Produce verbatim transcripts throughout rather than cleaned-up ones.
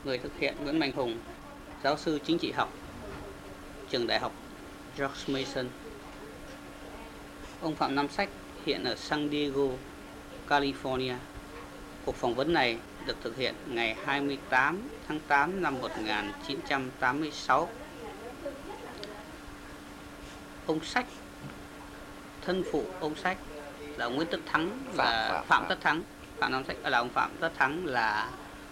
Người thực hiện Nguyễn Mạnh Hùng, giáo sư chính trị học, trường đại học George Mason. Ông Phạm Nam Sách hiện ở San Diego, California. Cuộc phỏng vấn này được thực hiện ngày hai mươi tám tháng tám năm một nghìn chín trăm tám mươi sáu. Ông Sách, thân phụ ông Sách là ông Nguyễn Tất Thắng và Phạm, Phạm, Phạm Tất Thắng. Phạm Nam Sách là ông Phạm Tất Thắng là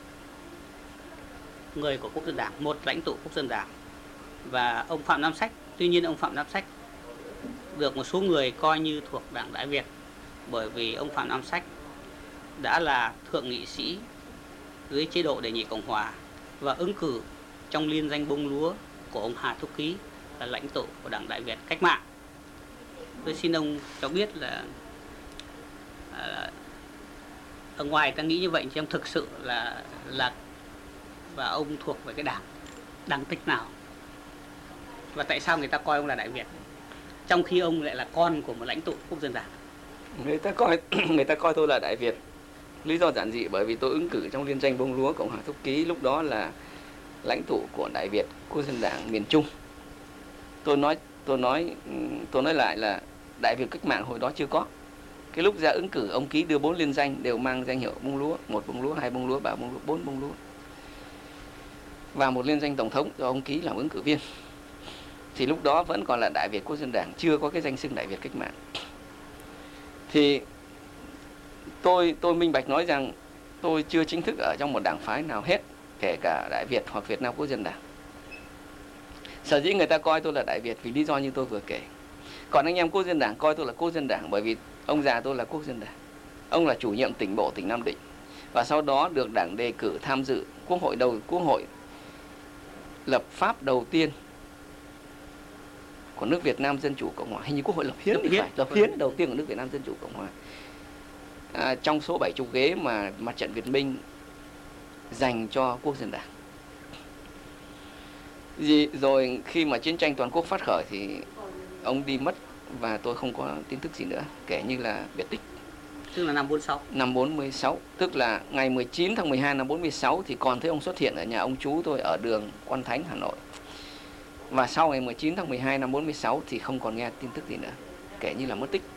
người của Quốc dân Đảng, một lãnh tụ Quốc dân Đảng. Và ông Phạm Nam Sách, tuy nhiên ông Phạm Nam Sách được một số người coi như thuộc Đảng Đại Việt, bởi vì ông Phạm Nam Sách đã là thượng nghị sĩ dưới chế độ Đệ nhị Cộng hòa và ứng cử trong liên danh bông lúa của ông Hà Thúc Ký, là lãnh tụ của Đảng Đại Việt cách mạng. Tôi xin ông cho biết là à, ở ngoài ta nghĩ như vậy, chứ ông thực sự là là và ông thuộc về cái đảng đảng tích nào, và tại sao người ta coi ông là Đại Việt trong khi ông lại là con của một lãnh tụ Quốc dân Đảng? Người ta coi người ta coi tôi là Đại Việt, lý do giản dị bởi vì tôi ứng cử trong liên danh bông lúa Cộng hòa Thúc Ký, lúc đó là lãnh tụ của Đại Việt, Quốc dân Đảng miền Trung. Tôi nói tôi nói tôi nói lại là Đại Việt cách mạng hồi đó chưa có. Cái lúc ra ứng cử, ông Ký đưa bốn liên danh đều mang danh hiệu bông lúa, một bông lúa, hai bông lúa, ba bông lúa, bốn bông lúa, và một liên danh tổng thống do ông Ký làm ứng cử viên. Thì lúc đó vẫn còn là Đại Việt Quốc dân Đảng, chưa có cái danh xưng Đại Việt cách mạng. Thì tôi tôi minh bạch nói rằng tôi chưa chính thức ở trong một đảng phái nào hết, kể cả Đại Việt hoặc Việt Nam Quốc dân Đảng. Sở dĩ người ta coi tôi là Đại Việt vì lý do như tôi vừa kể. Còn anh em Quốc dân Đảng coi tôi là Quốc dân Đảng bởi vì ông già tôi là Quốc dân Đảng. Ông là chủ nhiệm tỉnh bộ tỉnh Nam Định, và sau đó được Đảng đề cử tham dự quốc hội đầu quốc hội lập pháp đầu tiên của nước Việt Nam Dân Chủ Cộng Hòa, hình như quốc hội lập hiến thì phải, lập hiến đầu tiên của nước Việt Nam Dân Chủ Cộng Hòa. À, trong số bảy mươi ghế mà Mặt trận Việt Minh dành cho Quốc dân Đảng. Vì rồi khi mà chiến tranh toàn quốc phát khởi thì ông đi mất và tôi không có tin tức gì nữa, kể như là biệt tích. Tức là năm bốn mươi sáu. Năm bốn mươi sáu, tức là ngày mười chín tháng mười hai năm bốn mươi sáu thì còn thấy ông xuất hiện ở nhà ông chú tôi ở đường Quan Thánh, Hà Nội. Và sau ngày mười chín tháng mười hai năm bốn mươi sáu thì không còn nghe tin tức gì nữa, kể như là mất tích.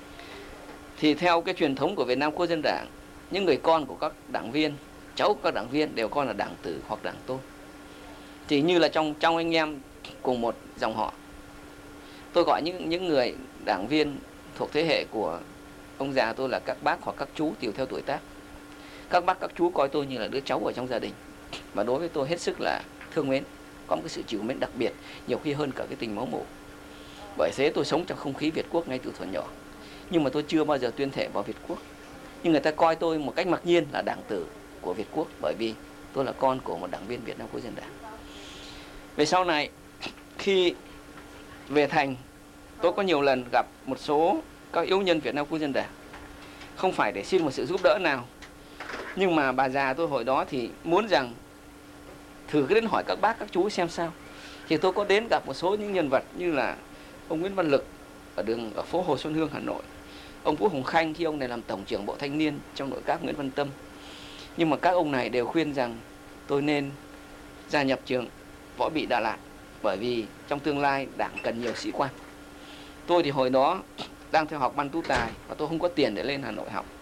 Thì theo cái truyền thống của Việt Nam Quốc dân Đảng, những người con của các đảng viên, cháu các đảng viên đều coi là đảng tử hoặc đảng tôn. Chỉ như là trong trong anh em cùng một dòng họ, tôi gọi những những người đảng viên thuộc thế hệ của ông già tôi là các bác hoặc các chú tùy theo tuổi tác. Các bác các chú coi tôi như là đứa cháu ở trong gia đình, và đối với tôi hết sức là thương mến, có một cái sự chịu mến đặc biệt, nhiều khi hơn cả cái tình máu mủ. Bởi thế tôi sống trong không khí Việt Quốc ngay từ thuở nhỏ, nhưng mà tôi chưa bao giờ tuyên thệ vào Việt Quốc. Nhưng người ta coi tôi một cách mặc nhiên là đảng tử của Việt Quốc, bởi vì tôi là con của một đảng viên Việt Nam Quốc dân Đảng. Về sau này, khi về thành, tôi có nhiều lần gặp một số các yếu nhân Việt Nam Quốc dân Đảng, không phải để xin một sự giúp đỡ nào, nhưng mà bà già tôi hồi đó thì muốn rằng thử cứ đến hỏi các bác các chú xem sao. Thì tôi có đến gặp một số những nhân vật như là ông Nguyễn Văn Lực ở đường ở phố Hồ Xuân Hương, Hà Nội, ông Vũ Hồng Khanh khi ông này làm tổng trưởng Bộ Thanh niên trong nội các Nguyễn Văn Tâm. Nhưng mà các ông này đều khuyên rằng tôi nên gia nhập trường Võ Bị Đà Lạt, bởi vì trong tương lai đảng cần nhiều sĩ quan. Tôi thì hồi đó đang theo học Ban Tú Tài và tôi không có tiền để lên Hà Nội học.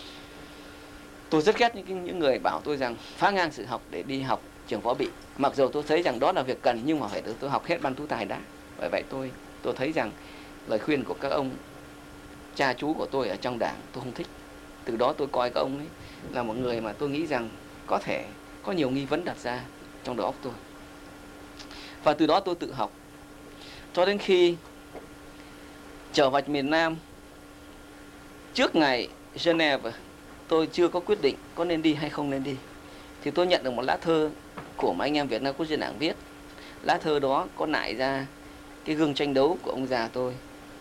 Tôi rất ghét những những người bảo tôi rằng phá ngang sự học để đi học trường Võ Bị. Mặc dù tôi thấy rằng đó là việc cần, nhưng mà phải được tôi học hết Ban Tú Tài đã. Bởi vậy tôi tôi thấy rằng lời khuyên của các ông cha chú của tôi ở trong đảng tôi không thích. Từ đó tôi coi các ông ấy là một người mà tôi nghĩ rằng có thể có nhiều nghi vấn đặt ra trong đầu óc tôi. Và từ đó tôi tự học, cho đến khi trở vào miền Nam trước ngày Geneva, tôi chưa có quyết định có nên đi hay không nên đi. Thì tôi nhận được một lá thơ của một anh em Việt Nam Quốc dân Đảng viết. Lá thơ đó có nại ra cái gương tranh đấu của ông già tôi,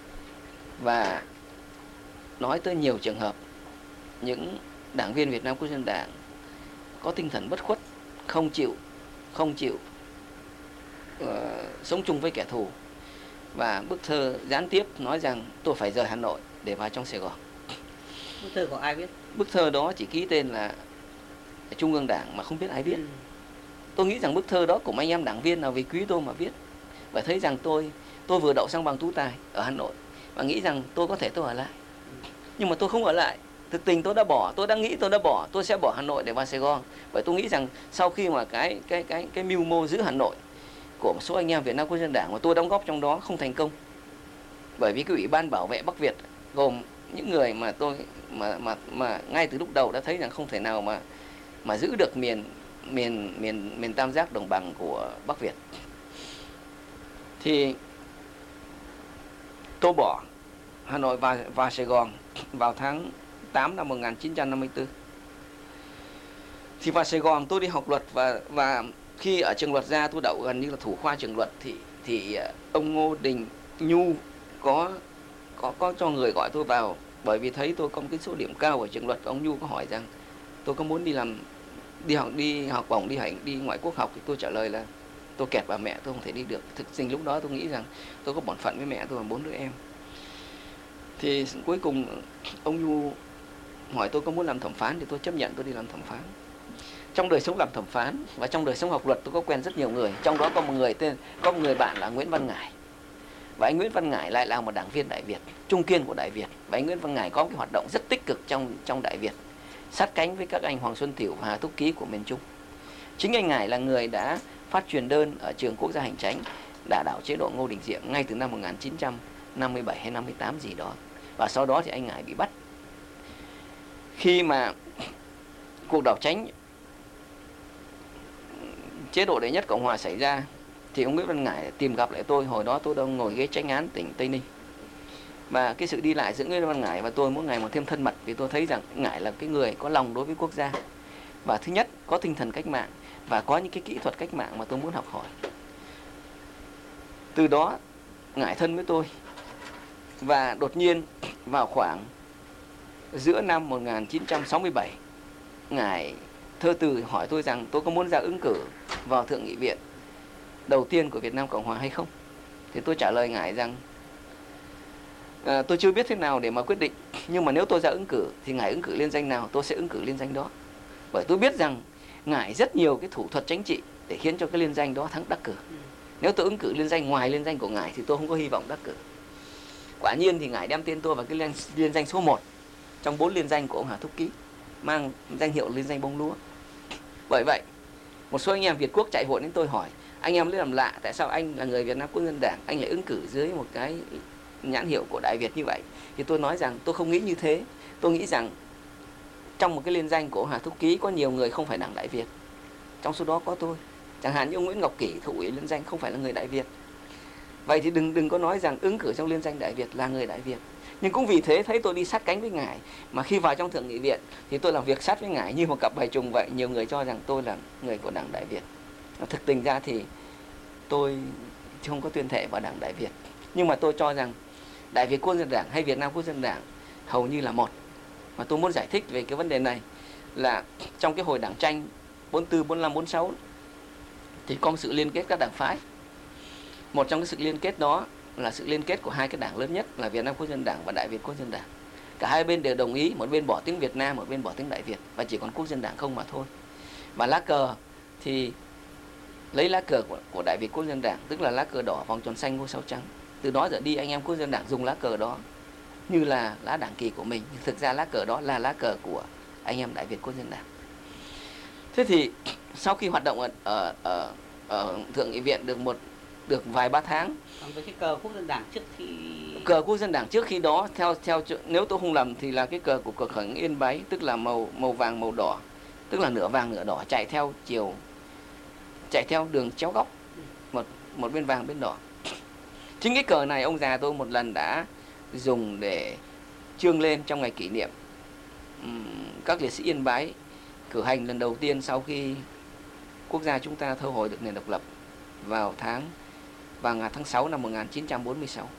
và nói tới nhiều trường hợp những đảng viên Việt Nam Quốc dân Đảng có tinh thần bất khuất, không chịu không chịu uh, sống chung với kẻ thù. Và bức thơ gián tiếp nói rằng tôi phải rời Hà Nội để vào trong Sài Gòn. Bức thơ của ai viết? Bức thơ đó chỉ ký tên là Trung ương Đảng mà không biết ai viết. Ừ. tôi nghĩ rằng bức thơ đó của anh em đảng viên nào vì quý tôi mà viết, và thấy rằng tôi tôi vừa đậu sang bằng tú tài ở Hà Nội và nghĩ rằng tôi có thể tôi ở lại, nhưng mà tôi không ở lại. Thực tình tôi đã bỏ, tôi đã nghĩ tôi đã bỏ, tôi sẽ bỏ Hà Nội để vào Sài Gòn. Vậy tôi nghĩ rằng sau khi mà cái cái cái cái mưu mô giữ Hà Nội của một số anh em Việt Nam Quốc dân Đảng mà tôi đóng góp trong đó không thành công, bởi vì cái ủy ban bảo vệ Bắc Việt gồm những người mà tôi mà mà mà ngay từ lúc đầu đã thấy rằng không thể nào mà mà giữ được miền miền miền miền tam giác đồng bằng của Bắc Việt, thì tôi bỏ Hà Nội và và Sài Gòn vào tháng tám năm một nghìn chín trăm năm mươi tư. Thì vào Sài Gòn tôi đi học luật, và và khi ở trường luật ra tôi đậu gần như là thủ khoa trường luật, thì thì ông Ngô Đình Nhu có có có cho người gọi tôi vào, bởi vì thấy tôi có một cái số điểm cao ở trường luật, và ông Nhu có hỏi rằng tôi có muốn đi làm đi học đi học bổng đi hành đi ngoại quốc học, thì tôi trả lời là tôi kẹt bà mẹ, tôi không thể đi được. Thực tình lúc đó tôi nghĩ rằng tôi có bổn phận với mẹ tôi và bốn đứa em. Thì cuối cùng ông Nhu hỏi tôi có muốn làm thẩm phán, thì tôi chấp nhận tôi đi làm thẩm phán. Trong đời sống làm thẩm phán và trong đời sống học luật tôi có quen rất nhiều người, trong đó có một người tên có một người bạn là Nguyễn Văn Ngải. Và anh Nguyễn Văn Ngải lại là một đảng viên Đại Việt, trung kiên của Đại Việt, và anh Nguyễn Văn Ngải có cái hoạt động rất tích cực trong trong Đại Việt, sát cánh với các anh Hoàng Xuân Thiệu và Hà Thúc Ký của miền Trung. Chính anh Ngải là người đã phát truyền đơn ở trường Quốc gia Hành Chánh đả đảo chế độ Ngô Đình Diệm ngay từ năm một nghìn chín trăm năm mươi bảy hay năm mươi tám gì đó. Và sau đó thì anh Ngải bị bắt. Khi mà cuộc đảo chánh chế độ đệ nhất Cộng hòa xảy ra, thì ông Nguyễn Văn Ngải tìm gặp lại tôi. Hồi đó tôi đang ngồi ghế chánh án tỉnh Tây Ninh, và cái sự đi lại giữa Nguyễn Văn Ngải và tôi mỗi ngày một thêm thân mật, vì tôi thấy rằng Ngải là cái người có lòng đối với quốc gia, và thứ nhất có tinh thần cách mạng và có những cái kỹ thuật cách mạng mà tôi muốn học hỏi. Từ đó Ngải thân với tôi, và đột nhiên vào khoảng giữa năm một nghìn chín trăm sáu mươi bảy, Ngải thơ từ hỏi tôi rằng tôi có muốn ra ứng cử vào Thượng nghị viện đầu tiên của Việt Nam Cộng Hòa hay không. Thì tôi trả lời Ngải rằng à, tôi chưa biết thế nào để mà quyết định, nhưng mà nếu tôi ra ứng cử thì Ngải ứng cử liên danh nào tôi sẽ ứng cử liên danh đó. Bởi tôi biết rằng Ngải rất nhiều cái thủ thuật chính trị để khiến cho cái liên danh đó thắng đắc cử. Nếu tôi ứng cử liên danh ngoài liên danh của Ngải thì tôi không có hy vọng đắc cử. Quả nhiên thì Ngải đem tên tôi vào cái liên, liên danh số một trong bốn liên danh của ông Hà Thúc Ký, mang danh hiệu liên danh bông lúa. Bởi vậy một số anh em Việt Quốc chạy vội đến tôi hỏi: anh em lấy làm lạ, tại sao anh là người Việt Nam Quốc dân Đảng, anh lại ứng cử dưới một cái nhãn hiệu của Đại Việt như vậy? Thì tôi nói rằng tôi không nghĩ như thế. Tôi nghĩ rằng trong một cái liên danh của ông Hà Thúc Ký có nhiều người không phải đảng Đại Việt, trong số đó có tôi. Chẳng hạn như ông Nguyễn Ngọc Kỷ, thủ ủy liên danh, không phải là người Đại Việt. Vậy thì đừng đừng có nói rằng ứng cử trong liên danh Đại Việt là người Đại Việt. Nhưng cũng vì thế thấy tôi đi sát cánh với Ngải, mà khi vào trong Thượng nghị viện thì tôi làm việc sát với Ngải như một cặp bài trùng vậy. Nhiều người cho rằng tôi là người của đảng Đại Việt. Thực tình ra thì tôi không có tuyên thệ vào đảng Đại Việt, nhưng mà tôi cho rằng Đại Việt Quốc dân Đảng hay Việt Nam Quốc dân Đảng hầu như là một. Mà tôi muốn giải thích về cái vấn đề này là trong cái hồi đảng tranh bốn tư, bốn lăm, bốn sáu thì có một sự liên kết các đảng phái. Một trong cái sự liên kết đó là sự liên kết của hai cái đảng lớn nhất là Việt Nam Quốc dân Đảng và Đại Việt Quốc dân Đảng. Cả hai bên đều đồng ý, một bên bỏ tiếng Việt Nam, một bên bỏ tiếng Đại Việt, và chỉ còn Quốc dân Đảng không mà thôi. Và lá cờ thì lấy lá cờ của, của Đại Việt Quốc dân Đảng, tức là lá cờ đỏ vòng tròn xanh ngôi sao trắng. Từ đó giờ đi anh em Quốc dân Đảng dùng lá cờ đó như là lá đảng kỳ của mình, nhưng thực ra lá cờ đó là lá cờ của anh em Đại Việt Quốc dân Đảng. Thế thì sau khi hoạt động ở ở, ở, ở Thượng nghị viện được một được vài ba tháng, còn với cái cờ Quốc dân Đảng trước khi cờ Quốc dân Đảng trước khi đó theo theo nếu tôi không lầm thì là cái cờ của cờ khởi Yên Bái, tức là màu màu vàng màu đỏ, tức là nửa vàng nửa đỏ, chạy theo chiều chạy theo đường chéo góc, một một bên vàng bên đỏ. Chính cái cờ này ông già tôi một lần đã dùng để trương lên trong ngày kỷ niệm um, các liệt sĩ Yên Bái cử hành lần đầu tiên sau khi quốc gia chúng ta thu hồi được nền độc lập vào tháng vào ngày tháng sáu năm một nghìn chín trăm bốn mươi sáu.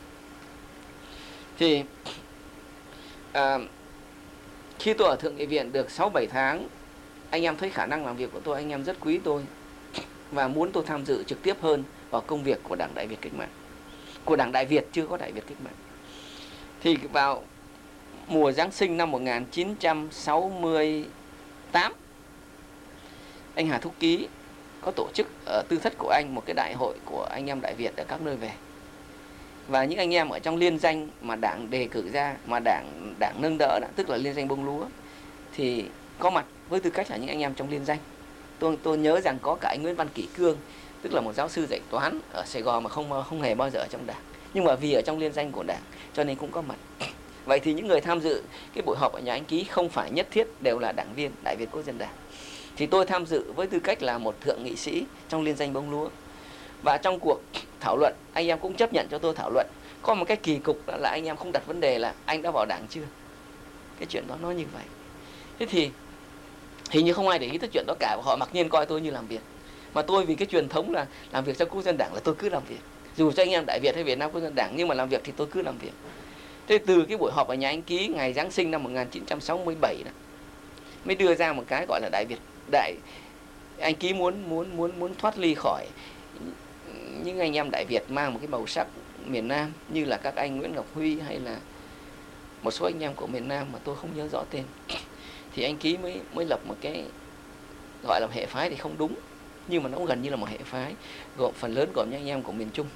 Thì à, khi tôi ở Thượng nghị viện được sáu bảy tháng, anh em thấy khả năng làm việc của tôi, anh em rất quý tôi và muốn tôi tham dự trực tiếp hơn vào công việc của Đảng Đại Việt Cách mạng, của Đảng Đại Việt, chưa có Đại Việt Cách mạng. Thì vào mùa Giáng sinh năm một nghìn chín trăm sáu mươi tám, anh Hà Thúc Ký có tổ chức ở tư thất của anh một cái đại hội của anh em Đại Việt ở các nơi về. Và những anh em ở trong liên danh mà đảng đề cử ra, mà đảng đảng nâng đỡ đó, tức là liên danh bông lúa, thì có mặt với tư cách là những anh em trong liên danh. Tôi tôi nhớ rằng có cả anh Nguyễn Văn Kỷ Cương, tức là một giáo sư dạy toán ở Sài Gòn mà không không hề bao giờ ở trong đảng, nhưng mà vì ở trong liên danh của đảng cho nên cũng có mặt. Vậy thì những người tham dự cái buổi họp ở nhà anh Ký không phải nhất thiết đều là đảng viên Đại Việt Quốc dân Đảng. Thì tôi tham dự với tư cách là một thượng nghị sĩ trong liên danh bông lúa. Và trong cuộc thảo luận, anh em cũng chấp nhận cho tôi thảo luận. Có một cái kỳ cục là anh em không đặt vấn đề là anh đã vào đảng chưa. Cái chuyện đó nó như vậy. Thế thì hình như không ai để ý tới chuyện đó cả. Họ mặc nhiên coi tôi như làm việc. Mà tôi vì cái truyền thống là làm việc trong Quốc dân Đảng là tôi cứ làm việc. Dù cho anh em Đại Việt hay Việt Nam Quốc dân Đảng, nhưng mà làm việc thì tôi cứ làm việc. Thế từ cái buổi họp ở nhà anh Ký ngày Giáng sinh năm một nghìn chín trăm sáu mươi bảy đó, mới đưa ra một cái gọi là Đại Việt đại anh Ký muốn muốn muốn muốn thoát ly khỏi những anh em Đại Việt mang một cái màu sắc miền Nam như là các anh Nguyễn Ngọc Huy hay là một số anh em của miền Nam mà tôi không nhớ rõ tên. Thì anh Ký mới mới lập một cái gọi là hệ phái thì không đúng, nhưng mà nó cũng gần như là một hệ phái gồm phần lớn gồm những anh em của miền Trung.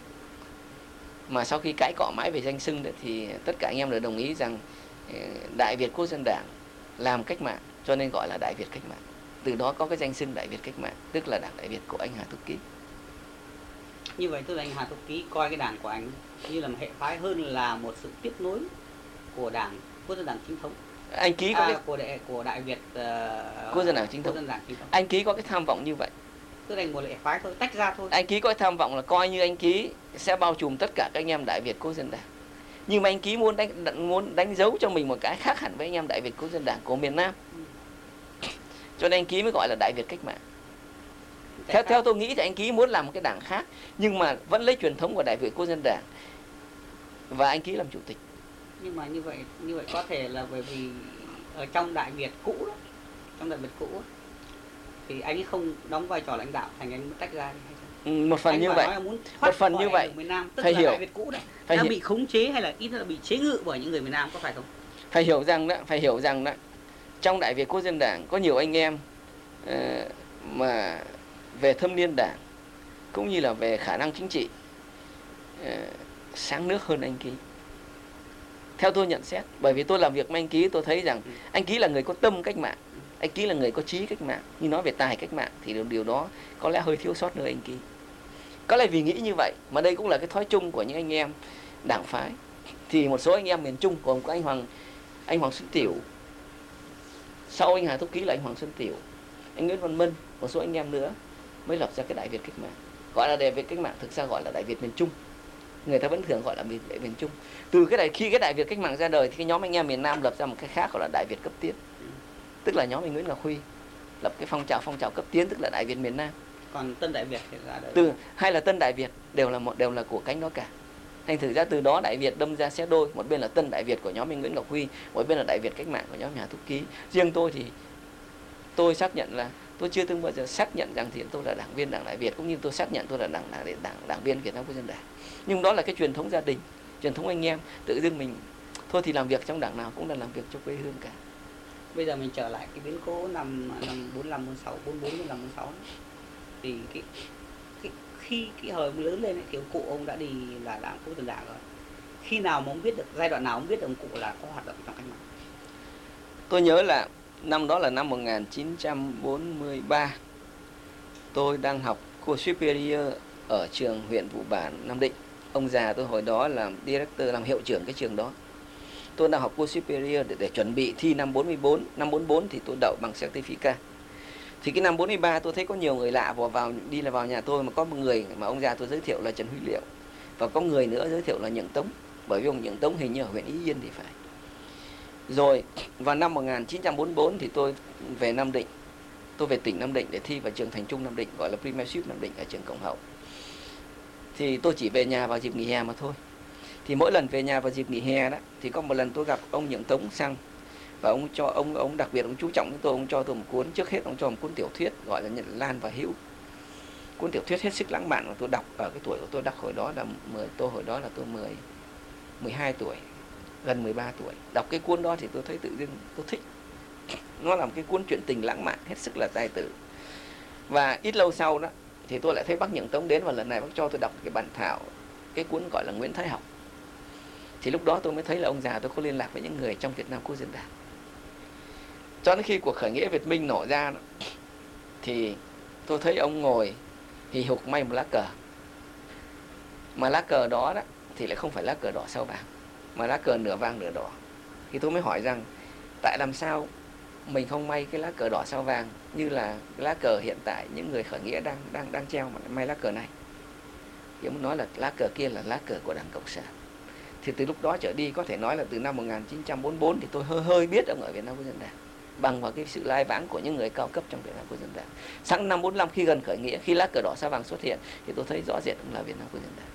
Mà sau khi cãi cọ mãi về danh xưng thì tất cả anh em đều đồng ý rằng Đại Việt Quốc dân Đảng làm cách mạng cho nên gọi là Đại Việt cách mạng. Từ đó có cái danh xưng Đại Việt cách mạng, tức là Đảng Đại Việt của anh Hà Thúc Ký. Như vậy tức là anh Hà Thúc Ký coi cái đảng của anh như là một hệ phái hơn là một sự tiếp nối của Đảng Quốc dân Đảng chính thống. Anh Ký có à, cái của đại của Đại Việt uh, Quốc dân Đảng chính thống. Dân Đảng chính thống. Anh Ký có cái tham vọng như vậy. Tức là một hệ phái thôi, tách ra thôi. Anh Ký có cái tham vọng là coi như anh Ký sẽ bao trùm tất cả các anh em Đại Việt Quốc dân Đảng. Nhưng mà anh Ký muốn đánh muốn đánh dấu cho mình một cái khác hẳn với anh em Đại Việt Quốc dân Đảng của miền Nam. Ừ. Cho nên anh Ký mới gọi là Đại Việt cách mạng. Theo, theo tôi nghĩ thì anh Ký muốn làm một cái đảng khác, nhưng mà vẫn lấy truyền thống của Đại Việt Quốc dân Đảng và anh Ký làm chủ tịch. Nhưng mà như vậy như vậy có thể là bởi vì ở trong Đại Việt cũ đó, trong Đại Việt cũ đó, thì anh ấy không đóng vai trò lãnh đạo, thành anh mới tách ra hay sao? Ừ, một phần anh như vậy. Một phần như vậy. Miền Nam, tức phải là hiểu. Đại Việt cũ đó Phải đang hiểu. bị khống chế hay là ít là bị chế ngự bởi những người miền Nam, có phải không? Phải hiểu rằng đó, phải hiểu rằng đó, trong Đại Việt Quốc dân Đảng có nhiều anh em uh, mà về thâm niên đảng cũng như là về khả năng chính trị uh, sáng nước hơn anh Ký. Theo tôi nhận xét, bởi vì tôi làm việc với anh Ký, tôi thấy rằng anh Ký là người có tâm cách mạng, anh Ký là người có trí cách mạng. Nhưng nói về tài cách mạng thì điều, điều đó có lẽ hơi thiếu sót nơi anh Ký. Có lẽ vì nghĩ như vậy, mà đây cũng là cái thói chung của những anh em đảng phái. Thì một số anh em miền Trung gồm có anh Hoàng anh Hoàng Xuân Tiểu, sau anh Hà Thúc Ký là anh Hoàng Xuân Tiểu, anh Nguyễn Văn Minh, một số anh em nữa mới lập ra cái Đại Việt cách mạng. Gọi là Đại Việt cách mạng, thực ra gọi là Đại Việt miền Trung. Người ta vẫn thường gọi là Đại miền Trung. Từ cái đại khi cái Đại Việt cách mạng ra đời thì cái nhóm anh em miền Nam lập ra một cái khác gọi là Đại Việt cấp tiến. Tức là nhóm anh Nguyễn Ngọc Huy lập cái phong trào phong trào cấp tiến, tức là Đại Việt miền Nam. Còn Tân Đại Việt thì ra đời. Từ hay là Tân Đại Việt đều là một đều là của cánh đó cả. Thành thử ra từ đó Đại Việt đâm ra xé đôi, một bên là Tân Đại Việt của nhóm anh Nguyễn Ngọc Huy, một bên là Đại Việt cách mạng của nhóm Hà Thúc Ký. Riêng tôi thì tôi xác nhận là tôi chưa từng bao giờ xác nhận rằng thì tôi là đảng viên Đảng Đại Việt, cũng như tôi xác nhận tôi là đảng đảng đảng, đảng viên Việt Nam Quốc dân Đảng. Nhưng đó là cái truyền thống gia đình, truyền thống anh em, tự dưng mình thôi thì làm việc trong đảng nào cũng là làm việc cho quê hương cả. Bây giờ mình trở lại cái biến cố năm năm bốn lăm bốn sáu bốn bốn bốn lăm bốn sáu thì cái, cái khi cái hồi lớn lên ấy, thì ông cụ ông đã đi là đảng Quốc dân Đảng rồi. Khi nào mà ông biết được, giai đoạn nào ông biết được ông cụ là có hoạt động trong cách mạng? Tôi nhớ là năm đó là năm một nghìn chín trăm bốn mươi ba. Tôi đang học cours superior ở trường huyện Vụ Bản, Nam Định. Ông già tôi hồi đó làm director, làm hiệu trưởng cái trường đó. Tôi đang học cours superior để, để chuẩn bị thi năm bốn mươi bốn. Năm bốn mươi bốn thì tôi đậu bằng certificate. Thì cái năm bốn mươi ba tôi thấy có nhiều người lạ vào, vào đi là vào nhà tôi, mà có một người mà ông già tôi giới thiệu là Trần Huy Liệu, và có người nữa giới thiệu là Nhượng Tống, bởi vì ông Nhượng Tống hình như ở huyện Ý Yên thì phải. Rồi vào năm một nghìn chín trăm bốn mươi bốn thì tôi về Nam Định, tôi về tỉnh Nam Định để thi vào trường Thành Trung Nam Định, gọi là Premiership Nam Định ở trường Cộng Hậu. Thì tôi chỉ về nhà vào dịp nghỉ hè mà thôi. Thì mỗi lần về nhà vào dịp nghỉ hè đó, thì có một lần tôi gặp ông Nhượng Tống sang, và ông cho ông ông đặc biệt ông chú trọng với tôi, ông cho tôi một cuốn, trước hết ông cho một cuốn tiểu thuyết gọi là Nhật Lan và Hữu. Cuốn tiểu thuyết hết sức lãng mạn mà tôi đọc ở cái tuổi của tôi, đọc hồi đó là mười tôi hồi đó là tôi mười mười hai tuổi, gần mười ba tuổi. Đọc cái cuốn đó thì tôi thấy tự dưng tôi thích. Nó là một cái cuốn truyện tình lãng mạn hết sức là tài tử. Và ít lâu sau đó thì tôi lại thấy bác Nhượng Tống đến, và lần này bác cho tôi đọc cái bản thảo, cái cuốn gọi là Nguyễn Thái Học. Thì lúc đó tôi mới thấy là ông già tôi có liên lạc với những người trong Việt Nam Quốc dân Đảng. Cho đến khi cuộc khởi nghĩa Việt Minh nổ ra đó, thì tôi thấy ông ngồi hì hục may một lá cờ. Mà lá cờ đó, đó thì lại không phải lá cờ đỏ sao vàng, mà lá cờ nửa vàng nửa đỏ. Thì tôi mới hỏi rằng tại làm sao mình không may cái lá cờ đỏ sao vàng như là cái lá cờ hiện tại những người khởi nghĩa đang đang đang treo, mà may lá cờ này. Thì ông nói là lá cờ kia là lá cờ của Đảng Cộng sản. Thì từ lúc đó trở đi, có thể nói là từ năm một nghìn chín trăm bốn mươi bốn thì tôi hơi hơi biết ông ở Việt Nam Quốc dân Đảng, bằng vào cái sự lai vãng của những người cao cấp trong Việt Nam Quốc dân Đảng. Sáng năm bốn mươi lăm khi gần khởi nghĩa, khi lá cờ đỏ sao vàng xuất hiện, thì tôi thấy rõ rệt ông là Việt Nam Quốc dân Đảng.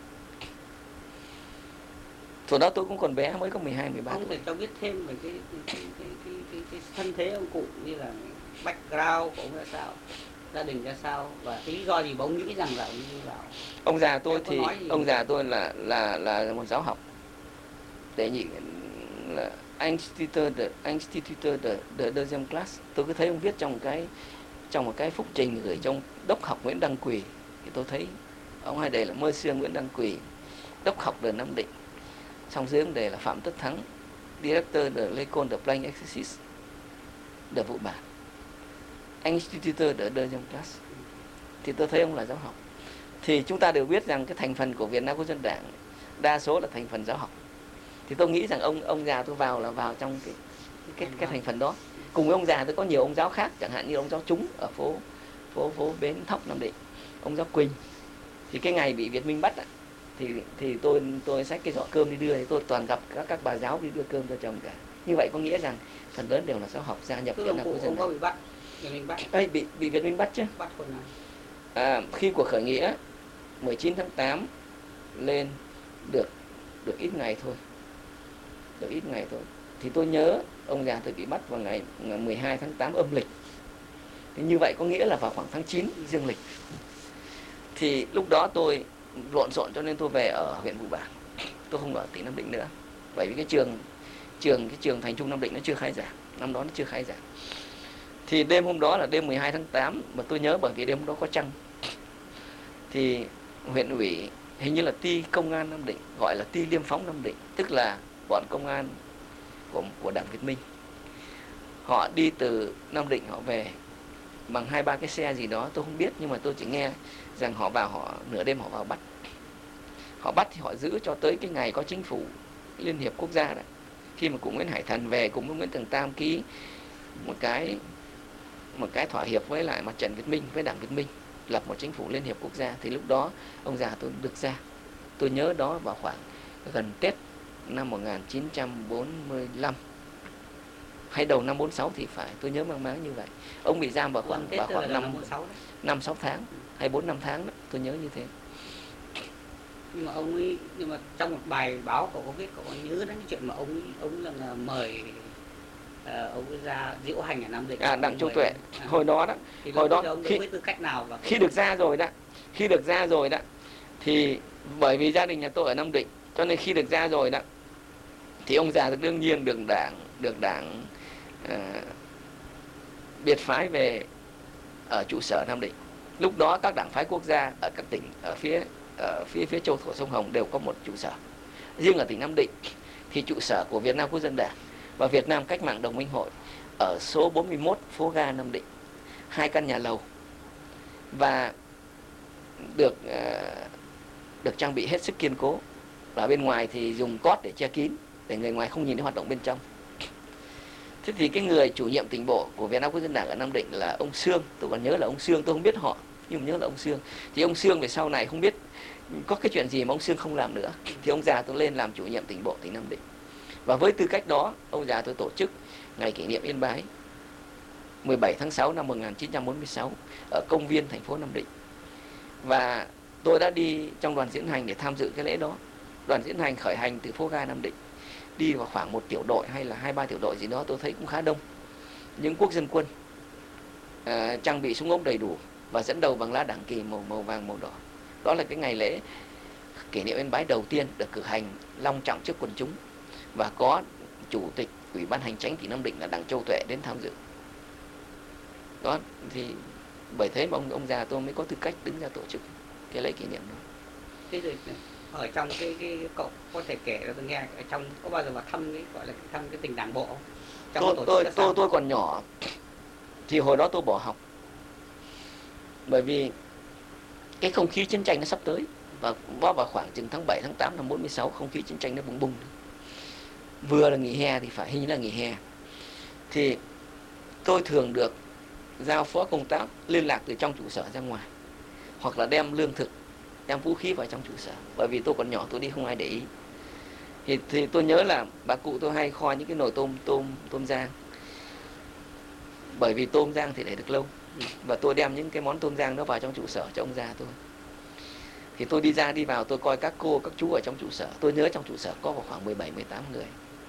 Thời đó tôi cũng còn bé, mới có mười hai mười ba tuổi. Ông để cho biết thêm về cái cái, cái, cái, cái, cái, cái thân thế ông cụ, như là background của ông ra sao, gia đình ra sao, và cái lý do gì mà ông nghĩ rằng là ông đi vào. Ông già tôi thì ông già tôi là là là một giáo học, đệ nhị là Instituteur de Instituteur de de deuxième classe. Tôi cứ thấy ông viết trong cái trong một cái phúc trình gửi trong đốc học Nguyễn Đăng Quỳ, thì tôi thấy ông hai đề là Monsieur Nguyễn Đăng Quỳ, đốc học de Nam Định. Xong dưới ông đề là Phạm Tất Thắng, Directeur de l'École de Plein Exercice de vụ bản, Instituteur de deuxième classe. Thì tôi thấy ông là giáo học. Thì chúng ta đều biết rằng cái thành phần của Việt Nam Quốc dân Đảng đa số là thành phần giáo học. Thì tôi nghĩ rằng ông ông già tôi vào là vào trong cái cái cái thành phần đó. Cùng với ông già tôi có nhiều ông giáo khác, chẳng hạn như ông giáo Trúng ở phố phố phố Bến Thóc Nam Định, ông giáo Quỳnh. Thì cái ngày bị Việt Minh bắt thì thì tôi tôi xách cái giỏ cơm đi đưa, thì tôi toàn gặp các các bà giáo đi đưa cơm cho chồng cả. Như vậy có nghĩa rằng phần lớn đều là giáo học gia nhập Việt Nam Quốc dân Đảng. Bị bắt, Việt Minh bắt. Ê, bị bị Việt Minh bắt chứ? Bắtคนnào? À, khi cuộc khởi nghĩa mười chín tháng tám lên được được ít ngày thôi. Được ít ngày thôi. Thì tôi nhớ ông già tôi bị bắt vào ngày mười hai tháng tám âm lịch. Thì như vậy có nghĩa là vào khoảng tháng chín dương lịch. Thì lúc đó tôi lộn xộn cho nên tôi về ở huyện Vụ Bản. Tôi không ở tỉnh Nam Định nữa. Bởi vì cái trường trường cái trường Thành Trung Nam Định nó chưa khai giảng, năm đó nó chưa khai giảng. Thì đêm hôm đó là đêm mười hai tháng tám, mà tôi nhớ bởi vì đêm hôm đó có trăng. Thì huyện ủy, hình như là ty công an Nam Định, gọi là ty liêm phóng Nam Định, tức là bọn công an của, của Đảng Việt Minh. Họ đi từ Nam Định họ về bằng hai ba cái xe gì đó tôi không biết, nhưng mà tôi chỉ nghe rằng họ vào, họ nửa đêm họ vào bắt. Họ bắt thì họ giữ cho tới cái ngày có chính phủ Liên hiệp Quốc gia đấy. Khi mà cụ Nguyễn Hải Thần về cùng với Nguyễn Tường Tam ký một cái một cái thỏa hiệp với lại mặt trận Việt Minh, với Đảng Việt Minh, lập một chính phủ Liên hiệp Quốc gia, thì lúc đó ông già tôi được ra. Tôi nhớ đó vào khoảng gần Tết năm một nghìn chín trăm bốn mươi lăm hay đầu năm bốn mươi sáu thì phải, tôi nhớ mang máng như vậy. Ông bị giam vào khoảng vào khoảng năm năm sáu tháng hay bốn năm tháng đó, tôi nhớ như thế. Nhưng mà ông ấy, nhưng mà trong một bài báo của có viết, có nhớ đến cái chuyện mà ông ấy, ông là, là mời uh, ông ấy ra diễu hành ở Nam Định. À, Đặng Châu Tuệ. À. Hồi đó đó, thì hồi đó ông khi với tư cách nào và khi được ra rồi đó, khi được ra rồi đó, thì bởi vì gia đình nhà tôi ở Nam Định, cho nên khi được ra rồi đó, thì ông già đương nhiên được đảng được đảng uh, biệt phái về ở trụ sở Nam Định. Lúc đó các đảng phái quốc gia ở các tỉnh ở phía ở phía phía châu thổ sông Hồng đều có một trụ sở. Riêng ở tỉnh Nam Định thì trụ sở của Việt Nam Quốc dân Đảng và Việt Nam Cách mạng Đồng minh Hội ở số bốn mươi mốt phố ga Nam Định, hai căn nhà lầu, và được uh, được trang bị hết sức kiên cố, và bên ngoài thì dùng cót để che kín để người ngoài không nhìn thấy hoạt động bên trong. Thế thì cái người chủ nhiệm tỉnh bộ của Việt Nam Quốc dân Đảng ở Nam Định là ông Sương, tôi còn nhớ là ông Sương, tôi không biết họ nhưng mà nhớ là ông Sương. Thì ông Sương về sau này không biết có cái chuyện gì mà ông Sương không làm nữa, thì ông già tôi lên làm chủ nhiệm tỉnh bộ tỉnh Nam Định. Và với tư cách đó, ông già tôi tổ chức ngày kỷ niệm Yên Bái mười bảy tháng sáu năm một nghìn chín trăm bốn mươi sáu ở công viên thành phố Nam Định. Và tôi đã đi trong đoàn diễn hành để tham dự cái lễ đó. Đoàn diễn hành khởi hành từ phố ga Nam Định, đi vào khoảng một tiểu đội hay là hai ba tiểu đội gì đó, tôi thấy cũng khá đông. Những quốc dân quân à, trang bị súng ống đầy đủ và dẫn đầu bằng lá đảng kỳ màu màu vàng màu đỏ. Đó là cái ngày lễ kỷ niệm Yên Bái đầu tiên được cử hành long trọng trước quần chúng, và có chủ tịch Ủy ban hành chánh tỉnh Nam Định là Đặng Châu Tuệ đến tham dự. Đó thì Bởi thế mà ông ông già tôi mới có tư cách đứng ra tổ chức cái lễ kỷ niệm đó. Thế rồi ở trong cái cái cậu có thể kể cho tôi nghe, ở trong có bao giờ vào thăm cái gọi là thăm cái tình đảng bộ không? Trong tôi tổ tôi chức tôi tôi còn nhỏ thì hồi đó tôi bỏ học, bởi vì cái không khí chiến tranh nó sắp tới, và vào vào khoảng chừng tháng bảy tháng tám năm bốn mươi sáu, không khí chiến tranh nó bùng bùng. Vừa là nghỉ hè thì phải, hình như là nghỉ hè, thì tôi thường được giao phó công tác liên lạc từ trong trụ sở ra ngoài, hoặc là đem lương thực, đem vũ khí vào trong trụ sở. Bởi vì tôi còn nhỏ, tôi đi không ai để ý. Thì, thì tôi nhớ là bà cụ tôi hay kho những cái nồi tôm tôm tôm rang, bởi vì tôm rang thì để được lâu, và tôi đem những cái món tôm rang đó vào trong trụ sở cho ông già tôi. Thì tôi đi ra đi vào, tôi coi các cô các chú ở trong trụ sở. Tôi nhớ trong trụ sở có vào khoảng mười bảy mười tám người.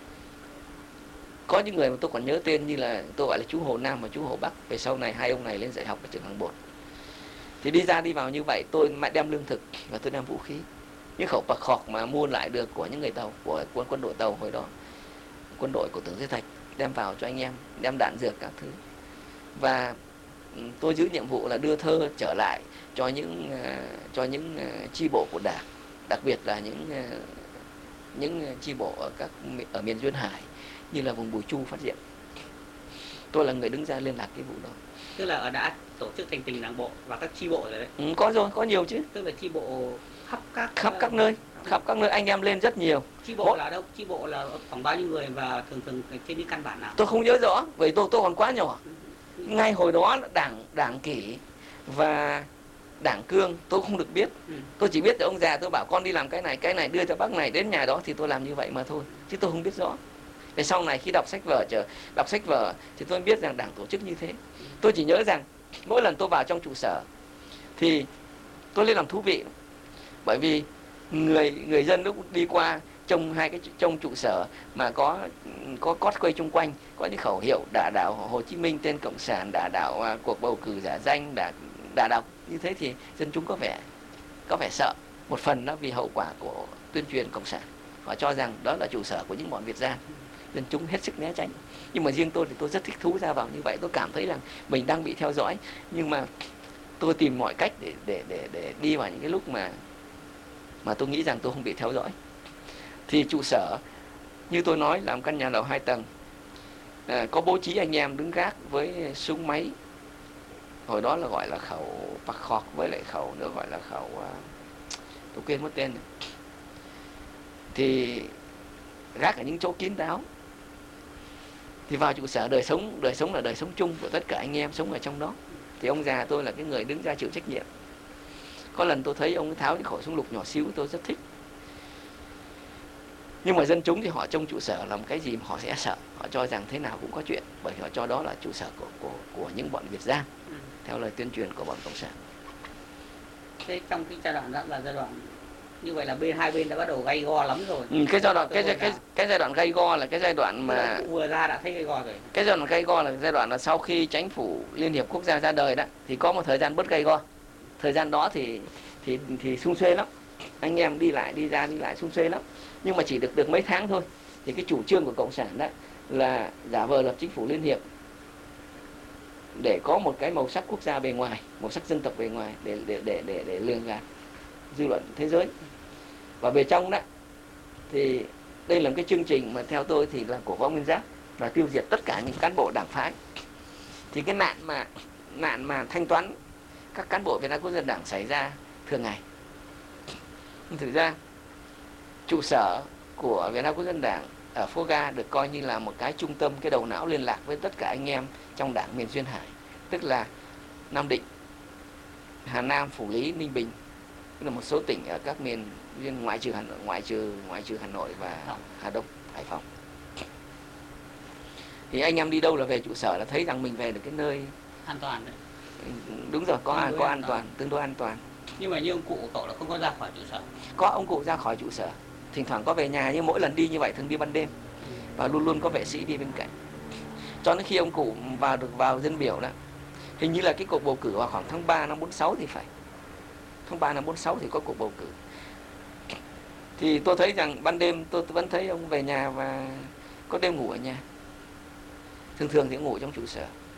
Có những người mà tôi còn nhớ tên, như là tôi gọi là chú Hồ Nam và chú Hồ Bắc. Về sau này hai ông này lên dạy học ở trường Hàng Bột. Thì đi ra đi vào như vậy, tôi lại đem lương thực và tôi đem vũ khí, những khẩu bạc khọc mà mua lại được của những người Tàu, của quân quân đội Tàu hồi đó, quân đội của Tưởng Thế Thạch, đem vào cho anh em, đem đạn dược các thứ. Và tôi giữ nhiệm vụ là đưa thơ trở lại cho những cho những chi bộ của Đảng, đặc biệt là những những chi bộ ở các ở miền duyên hải, như là vùng Bùi Chu, Phát Diệm. Tôi là người đứng ra liên lạc cái vụ đó. Tức là ở đã tổ chức thành tình đảng bộ và các chi bộ rồi đấy. Ừ, có rồi, có nhiều chứ. Tức là chi bộ khắp các khắp các nơi, khắp các nơi anh em lên rất nhiều. Chi bộ Mỗi... là đâu? Chi bộ là khoảng bao nhiêu người và thường thường trên những căn bản nào? Tôi không nhớ rõ, vì tôi tôi còn quá nhỏ. Ngay hồi đó đảng đảng kỷ và đảng cương tôi không được biết. Ừ. Tôi chỉ biết là ông già tôi bảo con đi làm cái này, cái này đưa cho bác này đến nhà đó, thì tôi làm như vậy mà thôi, chứ tôi không biết rõ. Về sau này khi đọc sách vở chờ đọc sách vở thì tôi biết rằng đảng tổ chức như thế. Tôi chỉ nhớ rằng mỗi lần tôi vào trong trụ sở thì tôi lên làm thú vị, bởi vì người người dân lúc đi qua trong hai cái trong trụ sở mà có có cosplay chung quanh, có những khẩu hiệu đả đảo Hồ Chí Minh, tên cộng sản, đả đảo uh, cuộc bầu cử giả danh, đả đả đảo như thế, thì dân chúng có vẻ có vẻ sợ. Một phần đó vì hậu quả của tuyên truyền cộng sản, họ cho rằng đó là trụ sở của những bọn Việt gian, dân chúng hết sức né tránh. Nhưng mà riêng tôi thì tôi rất thích thú ra vào như vậy, tôi cảm thấy rằng mình đang bị theo dõi, nhưng mà tôi tìm mọi cách để để để để đi vào những cái lúc mà mà tôi nghĩ rằng tôi không bị theo dõi. Thì trụ sở như tôi nói là một căn nhà lầu hai tầng, à, có bố trí anh em đứng gác với súng máy, hồi đó là gọi là khẩu bạc khọt, với lại khẩu nữa gọi là khẩu uh, tôi quên mất tên này. Thì gác ở những chỗ kín đáo. Thì vào trụ sở đời sống đời sống là đời sống chung của tất cả anh em sống ở trong đó. Thì ông già tôi là cái người đứng ra chịu trách nhiệm. Có lần tôi thấy ông tháo những khẩu súng lục nhỏ xíu, tôi rất thích. Nhưng mà dân chúng thì họ trong trụ sở làm cái gì mà họ sẽ sợ, họ cho rằng thế nào cũng có chuyện, bởi họ cho đó là trụ sở của của của những bọn Việt gian, ừ. theo lời tuyên truyền của bọn cộng sản. Thế trong cái giai đoạn đó là giai đoạn như vậy là bên hai bên đã bắt đầu gay go lắm rồi. Ừ, cái giai đoạn cái cái, cái cái giai đoạn gay go là cái giai đoạn mà vừa ra đã thấy gay go rồi. Cái giai đoạn gay go là giai đoạn là sau khi chính phủ Liên hiệp Quốc gia ra đời đó, thì có một thời gian bớt gay go. Thời gian đó thì thì thì sung xuê lắm, anh em đi lại đi ra đi lại sung xuê lắm. Nhưng mà chỉ được được mấy tháng thôi, thì cái chủ trương của cộng sản đó là giả vờ lập chính phủ liên hiệp để có một cái màu sắc quốc gia bề ngoài, màu sắc dân tộc bề ngoài, để để để để, để lường gạt dư luận thế giới. Và về trong đó thì đây là một cái chương trình mà theo tôi thì là cổ võ nguyên giáp và tiêu diệt tất cả những cán bộ đảng phái. Thì cái nạn mà nạn mà thanh toán các cán bộ Việt Nam Quốc dân Đảng xảy ra thường ngày. Thực ra trụ sở của Việt Nam Quốc dân Đảng ở Phố Ga được coi như là một cái trung tâm, cái đầu não liên lạc với tất cả anh em trong đảng miền duyên hải, tức là Nam Định, Hà Nam, Phủ Lý, Ninh Bình, tức là một số tỉnh ở các miền ngoại trừ Hà Nội, ngoại trừ ngoại trừ Hà Nội và Hà Đông, Hải Phòng. Thì anh em đi đâu là về trụ sở là thấy rằng mình về được cái nơi an toàn đấy. Đúng rồi, có an, có an toàn, tương đối an toàn. Nhưng mà như ông cụ của cậu là không có ra khỏi trụ sở. Có, ông cụ ra khỏi trụ sở, thỉnh thoảng có về nhà, nhưng mỗi lần đi như vậy thường đi ban đêm, và luôn luôn có vệ sĩ đi bên cạnh. Cho đến khi ông cụ vào được vào dân biểu đó, hình như là cái cuộc bầu cử vào khoảng tháng ba năm bốn sáu thì phải, tháng ba năm bốn sáu thì có cuộc bầu cử. Thì tôi thấy rằng ban đêm tôi vẫn thấy ông về nhà và có đêm ngủ ở nhà, thường thường thì ngủ trong trụ sở.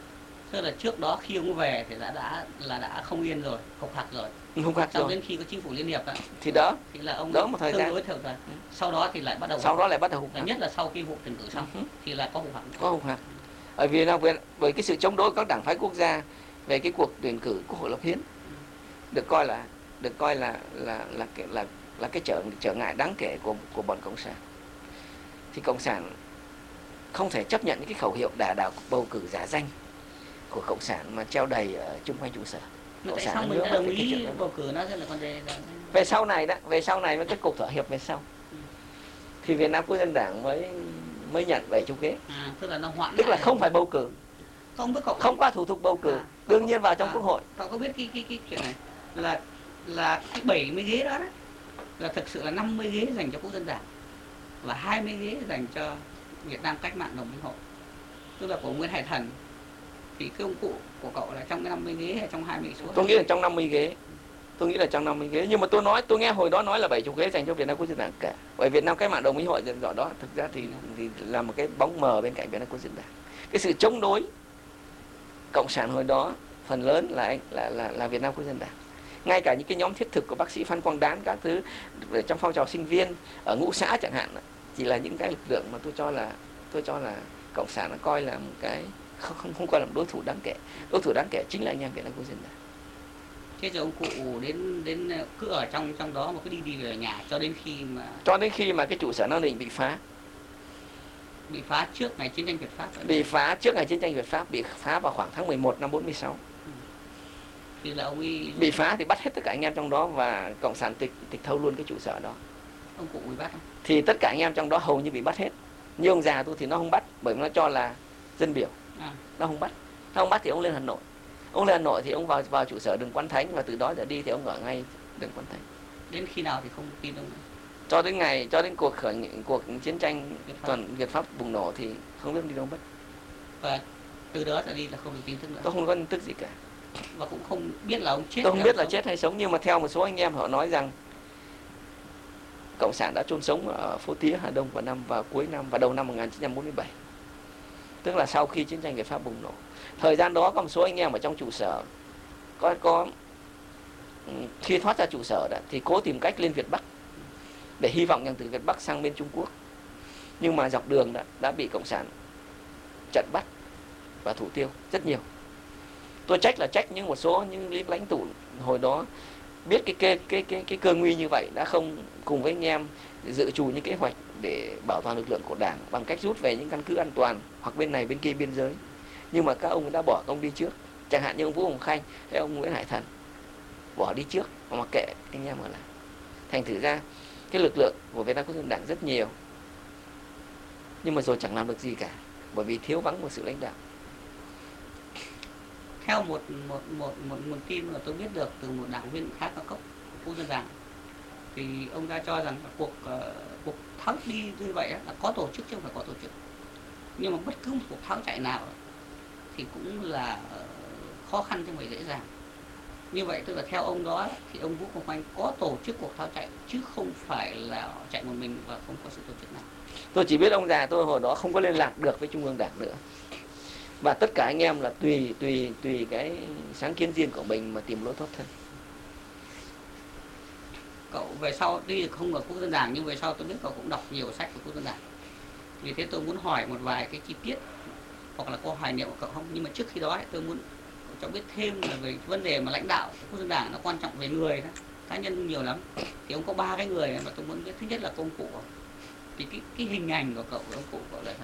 Tức là trước đó khi ông về thì đã đã là đã không yên rồi, hục hặc rồi. Hục hặc Sau rồi. đến khi có chính phủ liên hiệp á, Thì đó, thì là ông đó một thời tương gian. đối thường rồi. Sau đó thì lại bắt đầu Sau đó lại bắt đầu hục là hặc. nhất là sau khi vụ tuyển cử xong Ừ. thì lại có hục hặc. Có hục hặc. Ở Việt Nam với cái sự chống đối các đảng phái quốc gia về cái cuộc tuyển cử Quốc hội lập hiến được coi là được coi là là là cái là là cái trở trở ngại đáng kể của của bọn cộng sản. Thì cộng sản không thể chấp nhận những cái khẩu hiệu đả đảo bầu cử giả danh của cộng sản mà treo đầy ở chung quanh trụ sở. Cộng tại sao mình đã đồng ý bầu cử nó rất là con đề. Về sau này đó, về sau này với cái cuộc thỏa hiệp về sau, ừ. thì Việt Nam Quốc dân Đảng mới mới nhận bảy chục ghế. À, tức là nó hoãn. Tức là không phải bầu cử. Không biết cậu không qua thủ tục bầu cử, à, đương nhiên vào trong à, Quốc hội. Cậu có biết cái cái cái chuyện này là là cái bảy mươi ghế đó, đó là thực sự là năm mươi ghế dành cho Quốc dân Đảng và hai mươi ghế dành cho Việt Nam Cách mạng Đồng Minh Hội. Tức là của Nguyễn Hải Thần thì cái ông cụ của cậu là trong cái năm mươi ghế hay trong hai mươi số? Tôi nghĩ là trong năm mươi ghế. Tôi nghĩ là trong năm mươi ghế, nhưng mà tôi nói tôi nghe hồi đó nói là bảy mươi ghế dành cho Việt Nam Quốc dân Đảng cả. Bởi Việt Nam Cách mạng Đồng Minh Hội rõ đó thực ra thì thì là một cái bóng mờ bên cạnh Việt Nam Quốc dân Đảng. Cái sự chống đối cộng sản hồi đó phần lớn là là là, là Việt Nam Quốc dân Đảng. Ngay cả những cái nhóm thiết thực của bác sĩ Phan Quang Đán các thứ trong phong trào sinh viên ở ngũ xã chẳng hạn, chỉ là những cái lực lượng mà tôi cho là tôi cho là cộng sản nó coi là một cái không không, không coi là một đối thủ đáng kể. Đối thủ đáng kể chính là anh em Việt Nam Quốc dân Đảng. Thế rồi ông cụ đến đến cứ ở trong trong đó mà cứ đi đi về nhà cho đến khi mà cho đến khi mà cái trụ sở Nam Định bị phá. Bị phá trước ngày chiến tranh Việt Pháp. Bị phá trước ngày chiến tranh Việt Pháp, bị phá vào khoảng tháng mười một năm bốn mươi sáu. Ừ. Thì là ông ấy bị phá thì bắt hết tất cả anh em trong đó và cộng sản tịch tịch thâu luôn cái trụ sở đó. Ông cụ bị bắt không? Thì tất cả anh em trong đó hầu như bị bắt hết. Như ông già tôi thì nó không bắt bởi vì nó cho là dân biểu. À. Nó không bắt. Nó không bắt thì ông lên Hà Nội. Ông lên Hà Nội thì ông vào vào trụ sở đường Quán Thánh và từ đó trở đi thì ông ở ngay đường Quán Thánh. Đến khi nào thì không tin ông? Cho đến ngày cho đến cuộc khởi cuộc chiến tranh Việt toàn Việt Pháp bùng nổ thì không biết ông đi đâu mất. Và từ đó trở đi là không được tin tức nữa. Tôi không có tin tức gì cả. Và cũng không biết là ông chết. Tôi không biết là sống. Chết hay sống, nhưng mà theo một số anh em họ nói rằng cộng sản đã chôn sống ở phố Tía Hà Đông vào năm vào cuối năm và đầu năm một nghìn chín trăm bốn mươi bảy. Tức là sau khi chiến tranh Việt Pháp bùng nổ. Thời gian đó có một số anh em ở trong trụ sở có có khi thoát ra trụ sở đó, thì cố tìm cách lên Việt Bắc để hy vọng rằng từ Việt Bắc sang bên Trung Quốc. Nhưng mà dọc đường đã, đã bị cộng sản chặn bắt và thủ tiêu rất nhiều. Tôi trách là trách những một số những lãnh tụ hồi đó biết cái cái cái cái cái cơ nguy như vậy đã không cùng với anh em dự trù những kế hoạch để bảo toàn lực lượng của Đảng bằng cách rút về những căn cứ an toàn hoặc bên này bên kia biên giới. Nhưng mà các ông đã bỏ công đi trước, chẳng hạn như ông Vũ Hồng Khanh hay ông Nguyễn Hải Thần bỏ đi trước và mặc kệ anh em ở lại. Thành thử ra cái lực lượng của Việt Nam Quốc dân Đảng rất nhiều, nhưng mà rồi chẳng làm được gì cả, bởi vì thiếu vắng một sự lãnh đạo. Theo một một một một nguồn tin mà tôi biết được từ một đảng viên khác cao cấp Quốc dân Đảng, thì ông ta cho rằng cuộc uh, cuộc tháo đi như vậy là có tổ chức chứ không phải có tổ chức. Nhưng mà bất cứ một cuộc tháo chạy nào thì cũng là khó khăn chứ không phải dễ dàng. Như vậy tức là theo ông đó thì ông Vũ Hồng Khanh có tổ chức cuộc tháo chạy chứ không phải là chạy một mình và không có sự tổ chức nào. Tôi chỉ biết ông già tôi hồi đó không có liên lạc được với Trung ương Đảng nữa. Và tất cả anh em là tùy tùy tùy cái sáng kiến riêng của mình mà tìm lối thoát thân. Cậu về sau đi không ở Quốc dân Đảng, nhưng về sau tôi biết cậu cũng đọc nhiều sách của Quốc dân Đảng. Vì thế tôi muốn hỏi một vài cái chi tiết hoặc là câu hoài niệm của cậu không. Nhưng mà trước khi đó tôi muốn cho biết thêm là về vấn đề mà lãnh đạo Quốc dân Đảng nó quan trọng về người đó, cá nhân nhiều lắm. Thì ông có ba cái người mà tôi muốn biết. Thứ nhất là công cụ. Thì cái cái hình ảnh của cậu, ông cụ cậu là thật.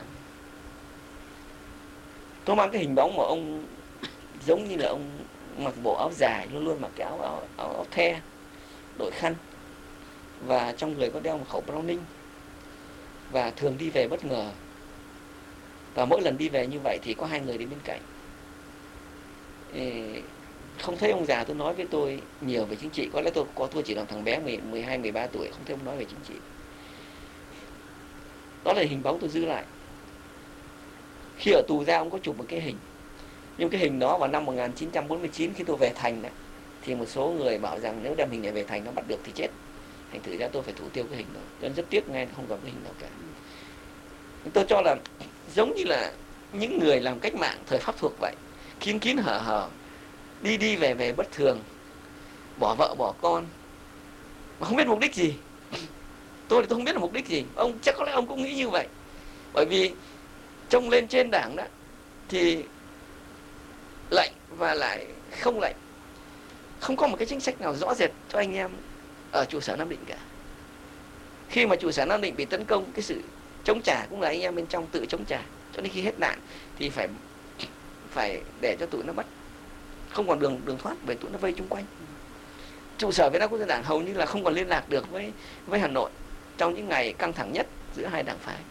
Tôi mang cái hình bóng mà ông giống như là ông mặc bộ áo dài, luôn luôn mặc cái áo áo, áo, áo the, đội khăn, và trong người có đeo một khẩu Browning, và thường đi về bất ngờ. Và mỗi lần đi về như vậy thì có hai người đi bên cạnh. Ê, không thấy ông già tôi nói với tôi nhiều về chính trị. Có lẽ tôi có tôi chỉ là thằng bé mười hai mười ba tuổi, không thấy ông nói về chính trị. Đó là hình bóng tôi giữ lại. Khi ở tù ra ông có chụp một cái hình. Nhưng cái hình đó vào năm một nghìn chín trăm bốn mươi chín khi tôi về thành đó, thì một số người bảo rằng nếu đem hình này về thành nó bắt được thì chết. Thành thử ra tôi phải thủ tiêu cái hình đó. Cho nên rất tiếc ngay không gặp cái hình nào cả. Tôi cho là giống như là những người làm cách mạng thời Pháp thuộc vậy. kín kín hở hở, đi đi về về bất thường, bỏ vợ bỏ con mà không biết mục đích gì. Tôi thì tôi không biết là mục đích gì. Ông chắc có lẽ ông cũng nghĩ như vậy. Bởi vì trông lên trên Đảng đó thì lệnh và lại không lệnh, không có một cái chính sách nào rõ rệt cho anh em ở trụ sở Nam Định cả. Khi mà trụ sở Nam Định bị tấn công, cái sự chống trả cũng là anh em bên trong tự chống trả, cho đến khi hết đạn thì phải phải để cho tụi nó bắt, không còn đường đường thoát, bởi tụi nó vây chung quanh. Trụ sở Việt Nam Quốc dân Đảng hầu như là không còn liên lạc được với với Hà Nội trong những ngày căng thẳng nhất giữa hai đảng phái.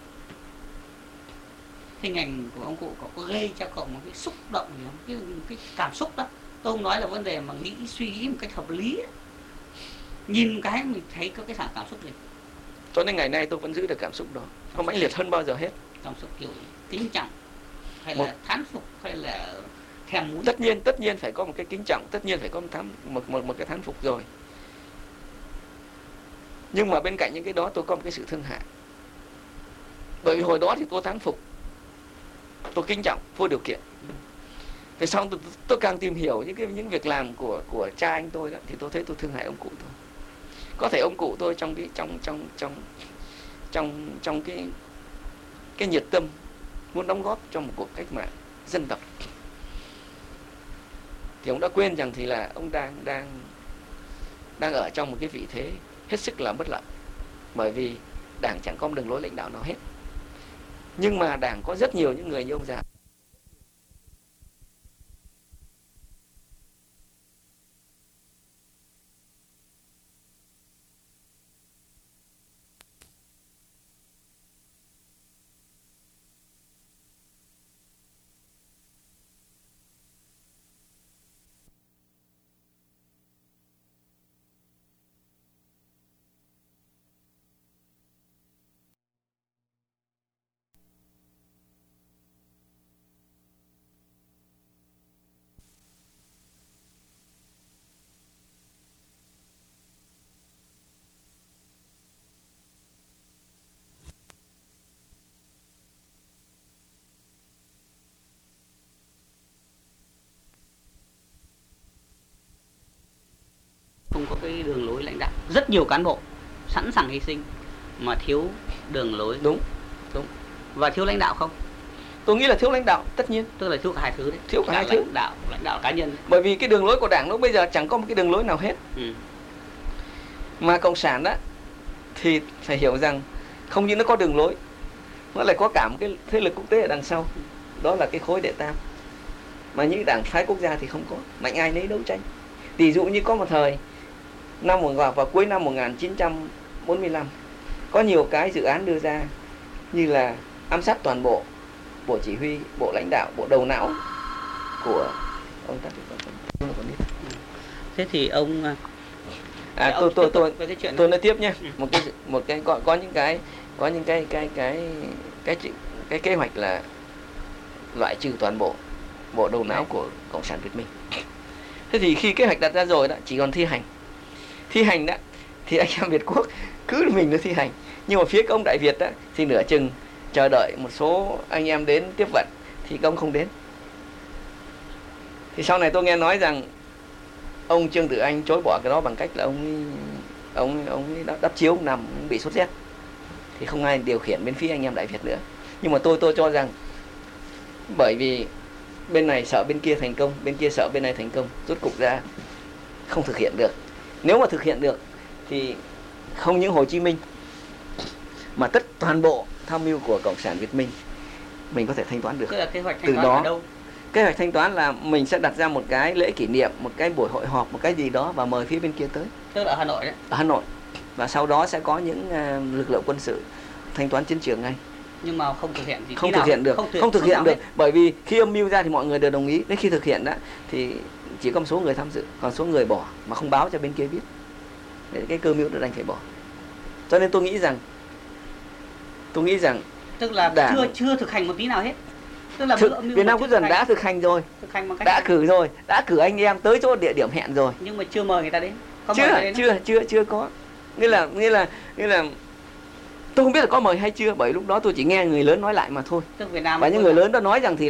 Hình ảnh của ông cụ có gây cho cậu một cái xúc động gì không? Cái, cái cảm xúc đó. Tôi không nói là vấn đề mà nghĩ suy nghĩ một cách hợp lý ấy. Nhìn cái mình thấy có cái cảm xúc gì. Cho nên ngày nay tôi vẫn giữ được cảm xúc đó, nó mãnh liệt hơn bao giờ hết. Cảm xúc kiểu kính trọng hay một... là thán phục hay là thèm muốn? Tất nhiên, tất nhiên phải có một cái kính trọng, tất nhiên phải có một thán, một, một, một cái thán phục rồi. Nhưng mà bên cạnh những cái đó tôi có một cái sự thương hại. Bởi vì hồi đó thì tôi thán phục, tôi kính trọng vô điều kiện. Về sau tôi, tôi càng tìm hiểu những cái những việc làm của của cha anh tôi đó, thì tôi thấy tôi thương hại ông cụ tôi. Có thể ông cụ tôi trong cái trong trong trong trong trong cái cái nhiệt tâm muốn đóng góp cho một cuộc cách mạng dân tộc, thì ông đã quên rằng thì là ông đang đang đang ở trong một cái vị thế hết sức là bất lợi. Bởi vì Đảng chẳng có một đường lối lãnh đạo nào hết, nhưng mà Đảng có rất nhiều những người như ông già. Không có cái đường lối lãnh đạo, rất nhiều cán bộ sẵn sàng hy sinh mà thiếu đường lối. Đúng, đúng. Và thiếu lãnh đạo không? Tôi nghĩ là thiếu lãnh đạo, tất nhiên. Tức là thiếu cả hai thứ đấy. Thiếu cả hai thứ. Lãnh đạo, lãnh đạo cá nhân. Bởi vì cái đường lối của Đảng lúc bây giờ chẳng có một cái đường lối nào hết. Ừ. Mà Cộng sản đó thì phải hiểu rằng không những nó có đường lối, nó lại có cả một cái thế lực quốc tế ở đằng sau. Đó là cái khối đệ tam. Mà những đảng phái quốc gia thì không có, mạnh ai nấy đấu tranh. Ví dụ như có một thời năm vào, vào cuối năm một nghìn chín trăm bốn mươi lăm, có nhiều cái dự án đưa ra như là ám sát toàn bộ bộ chỉ huy, bộ lãnh đạo, bộ đầu não của ông ta. Thế thì ông à tôi tôi tôi tôi, tôi, tôi nói tiếp nhé. Ừ. Một cái một cái có, có những cái có những cái cái cái cái cái, cái kế hoạch là loại trừ toàn bộ bộ đầu não của Cộng sản Việt Minh. Thế thì khi kế hoạch đặt ra rồi đó, chỉ còn thi hành. Thi hành đó thì anh em Việt Quốc cứ mình nó thi hành. Nhưng mà phía ông Đại Việt đó thì nửa chừng chờ đợi một số anh em đến tiếp vận thì ông không đến. Thì sau này tôi nghe nói rằng ông Trương Tử Anh chối bỏ cái đó bằng cách là ông ông ông đắp, đắp chiếu ông nằm ông bị sốt rét, thì không ai điều khiển bên phía anh em Đại Việt nữa. Nhưng mà tôi tôi cho rằng bởi vì bên này sợ bên kia thành công, bên kia sợ bên này thành công, rốt cục ra không thực hiện được. Nếu mà thực hiện được thì không những Hồ Chí Minh mà tất toàn bộ tham mưu của Cộng sản Việt Minh mình có thể thanh toán được. Tức là kế hoạch thanh từ toán đó ở đâu? Kế hoạch thanh toán là mình sẽ đặt ra một cái lễ kỷ niệm, một cái buổi hội họp, một cái gì đó và mời phía bên kia tới. Tức là ở Hà Nội đấy. Ở Hà Nội. Và sau đó sẽ có những uh, lực lượng quân sự thanh toán chiến trường ngay. Nhưng mà không thực hiện thì không thực hiện được, không, không thực hiện được, bởi vì khi âm mưu ra thì mọi người đều đồng ý, đến khi thực hiện đó thì chỉ có một số người tham dự, còn số người bỏ mà không báo cho bên kia biết. Đấy, cái cơ mưu đó đành phải bỏ. Cho nên tôi nghĩ rằng tôi nghĩ rằng tức là Đảng chưa chưa thực hành một tí nào hết. Tức là thực, Việt Nam Quốc dân đã thực hành rồi, thực hành một cách đã cử rồi, đã cử anh em tới chỗ địa điểm hẹn rồi. Nhưng mà chưa mời người ta đến. Có chưa, mời đến chưa, chưa, chưa, chưa có. Nghĩa là, nghĩa là, nghĩa là tôi không biết là có mời hay chưa, bởi lúc đó tôi chỉ nghe người lớn nói lại mà thôi. Tức Việt Nam và những người lớn đó nói rằng thì là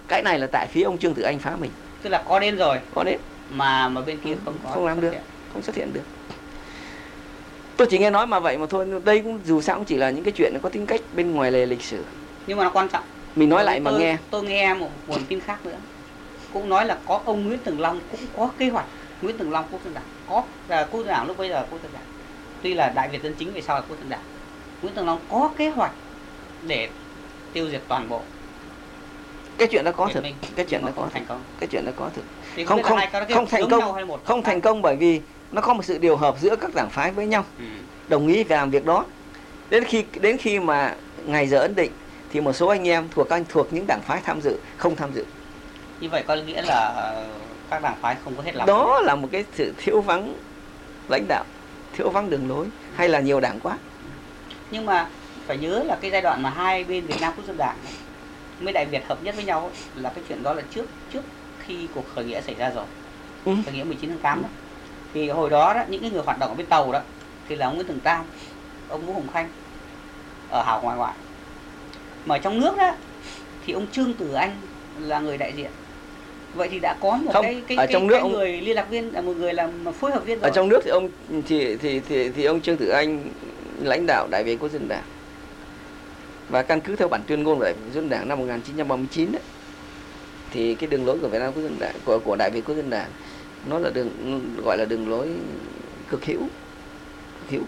Cái này là tại phía ông Trương Tử Anh phá mình. Tức là có đến rồi, có đến mà mà bên kia không có, không làm được, không xuất hiện được. Tôi chỉ nghe nói mà vậy mà thôi. Đây cũng dù sao cũng chỉ là những cái chuyện nó có tính cách bên ngoài lề lịch sử, nhưng mà nó quan trọng. mình nói lại mà tôi, nghe. Tôi nghe một nguồn tin khác nữa cũng nói là có ông Nguyễn Tường Long cũng có kế hoạch. Nguyễn Tường Long quốc dân đảng có, là quốc dân đảng lúc bây giờ quốc dân đảng, tuy là Đại Việt Dân Chính về sau là quốc dân đảng. Nguyễn Tường Long có kế hoạch để tiêu diệt toàn bộ. Cái chuyện đó có thực, mình, cái chuyện đó có thành công. Cái chuyện đó có thực. Thì không không không thành công, không thành công bởi vì nó có một sự điều hợp giữa các đảng phái với nhau, ừ. đồng ý về làm việc đó. Đến khi đến khi mà ngày giờ ấn định thì một số anh em thuộc anh thuộc những đảng phái tham dự không tham dự. Như vậy có nghĩa là các đảng phái không có hết lòng. Đó là một cái sự thiếu vắng lãnh đạo, thiếu vắng đường lối, hay là nhiều đảng quá. Nhưng mà phải nhớ là cái giai đoạn mà hai bên Việt Nam Quốc dân Đảng với Đại Việt hợp nhất với nhau là cái chuyện đó là trước trước khi cuộc khởi nghĩa xảy ra rồi, ừ. khởi nghĩa mười chín tháng tám đó. Thì hồi đó, đó những cái người hoạt động ở bên tàu đó thì là ông Nguyễn Tường Tam, ông Vũ Hồng Khanh ở hào ngoại ngoại. Mà trong nước đó thì ông Trương Tử Anh là người đại diện. Vậy thì đã có một không, cái cái, ở cái, trong nước cái ông... người liên lạc viên, là một người làm phối hợp viên rồi. Ở trong nước thì ông thì thì thì thì ông Trương Tử Anh lãnh đạo Đại Việt Quốc dân Đảng. Và căn cứ theo bản tuyên ngôn của Đại Việt Quốc dân Đảng năm một nghìn chín trăm ba mươi chín đấy, thì cái đường lối của Việt Nam Quốc dân Đảng, của của Đại Việt Quốc dân Đảng, nó là đường gọi là đường lối cực hữu, cực hữu.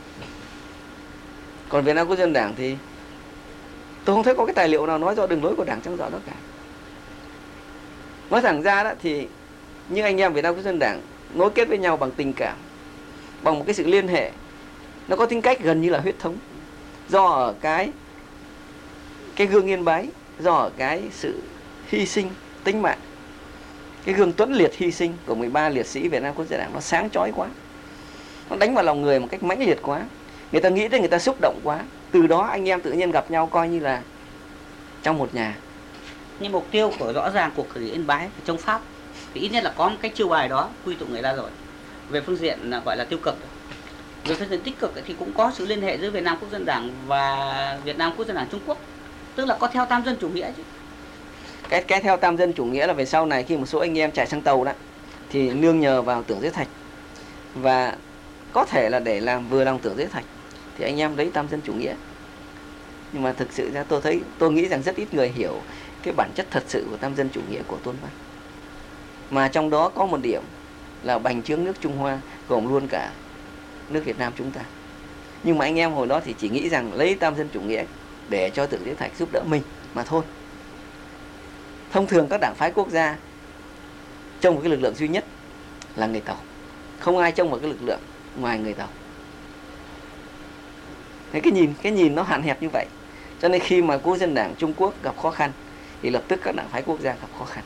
Còn Việt Nam Quốc dân Đảng thì tôi không thấy có cái tài liệu nào nói rõ đường lối của Đảng trong rõ đó cả. Nói thẳng ra đó thì những anh em Việt Nam Quốc dân Đảng nối kết với nhau bằng tình cảm, bằng một cái sự liên hệ, nó có tính cách gần như là huyết thống. Do ở cái cái gương Yên Bái, do ở cái sự hy sinh tính mạng, cái gương tuấn liệt hy sinh của mười ba liệt sĩ Việt Nam Quốc dân Đảng nó sáng chói quá, nó đánh vào lòng người một cách mãnh liệt quá, người ta nghĩ đến, người ta xúc động quá. Từ đó anh em tự nhiên gặp nhau coi như là trong một nhà. Nhưng mục tiêu của rõ ràng cuộc khởi nghĩa Yên Bái trong Pháp thì ít nhất là có một cái chiêu bài đó quy tụ người ta rồi. Về phương diện là gọi là tiêu cực, về phương diện tích cực thì cũng có sự liên hệ giữa Việt Nam Quốc dân Đảng và Việt Nam Quốc dân Đảng Trung Quốc, tức là có theo tam dân chủ nghĩa chứ. Cái cái theo tam dân chủ nghĩa là về sau này khi một số anh em chạy sang tàu đó thì nương nhờ vào Tưởng Giới Thạch, và có thể là để làm vừa lòng Tưởng Giới Thạch thì anh em lấy tam dân chủ nghĩa. Nhưng mà thực sự ra tôi thấy, tôi nghĩ rằng rất ít người hiểu cái bản chất thật sự của tam dân chủ nghĩa của Tôn Văn. Mà trong đó có một điểm là bành trướng nước Trung Hoa, gồm luôn cả nước Việt Nam chúng ta. Nhưng mà anh em hồi đó thì chỉ nghĩ rằng lấy tam dân chủ nghĩa để cho Tưởng Giới Thạch giúp đỡ mình mà thôi. Thông thường các đảng phái quốc gia trông một cái lực lượng duy nhất là người Tàu, không ai trông vào cái lực lượng ngoài người Tàu. Thế cái nhìn cái nhìn nó hạn hẹp như vậy, cho nên khi mà Quốc dân Đảng Trung Quốc gặp khó khăn thì lập tức các đảng phái quốc gia gặp khó khăn.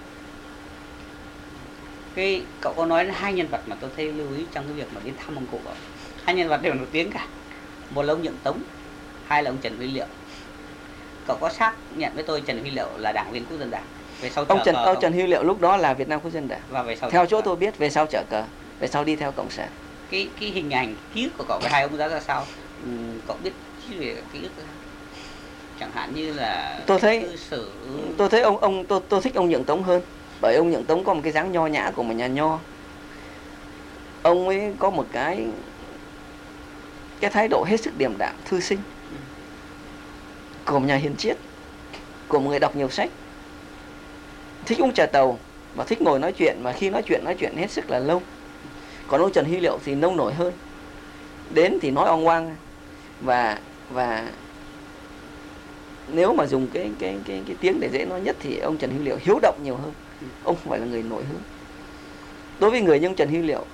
Cái cậu có nói đến hai nhân vật mà tôi thấy lưu ý trong cái việc mà đến thăm Mông Cổ. Hai nhân vật đều nổi tiếng cả, một là ông Nhượng Tống, hai là ông Trần Huy Liệu. Cậu có xác nhận với tôi Trần Huy Liệu là đảng viên Quốc dân Đảng? Về sau ông Trần cờ, ông Trần Huy Liệu lúc đó là Việt Nam Quốc dân Đảng. Và về sau theo chỗ tôi biết, về sau chở cờ, về sau đi theo cộng sản. Cái cái hình ảnh ký ức của cậu với hai ông ra ra sao? Ừ, cậu biết về ký ức chẳng hạn như là tôi thấy cư xử... tôi thấy ông ông tôi tôi thích ông Nhượng Tống hơn, bởi ông Nhượng Tống có một cái dáng nho nhã của một nhà nho. Ông ấy có một cái cái thái độ hết sức điềm đạm, thư sinh, của một nhà hiền triết, của một người đọc nhiều sách, thích uống trà tàu và thích ngồi nói chuyện, mà khi nói chuyện nói chuyện hết sức là lâu. Còn ông Trần Huy Liệu thì nông nổi hơn, đến thì nói oang oang, và và nếu mà dùng cái cái cái cái tiếng để dễ nói nhất thì ông Trần Huy Liệu hiếu động nhiều hơn, ông không phải là người nổi hơn. Đối với người như ông Trần Huy Liệu,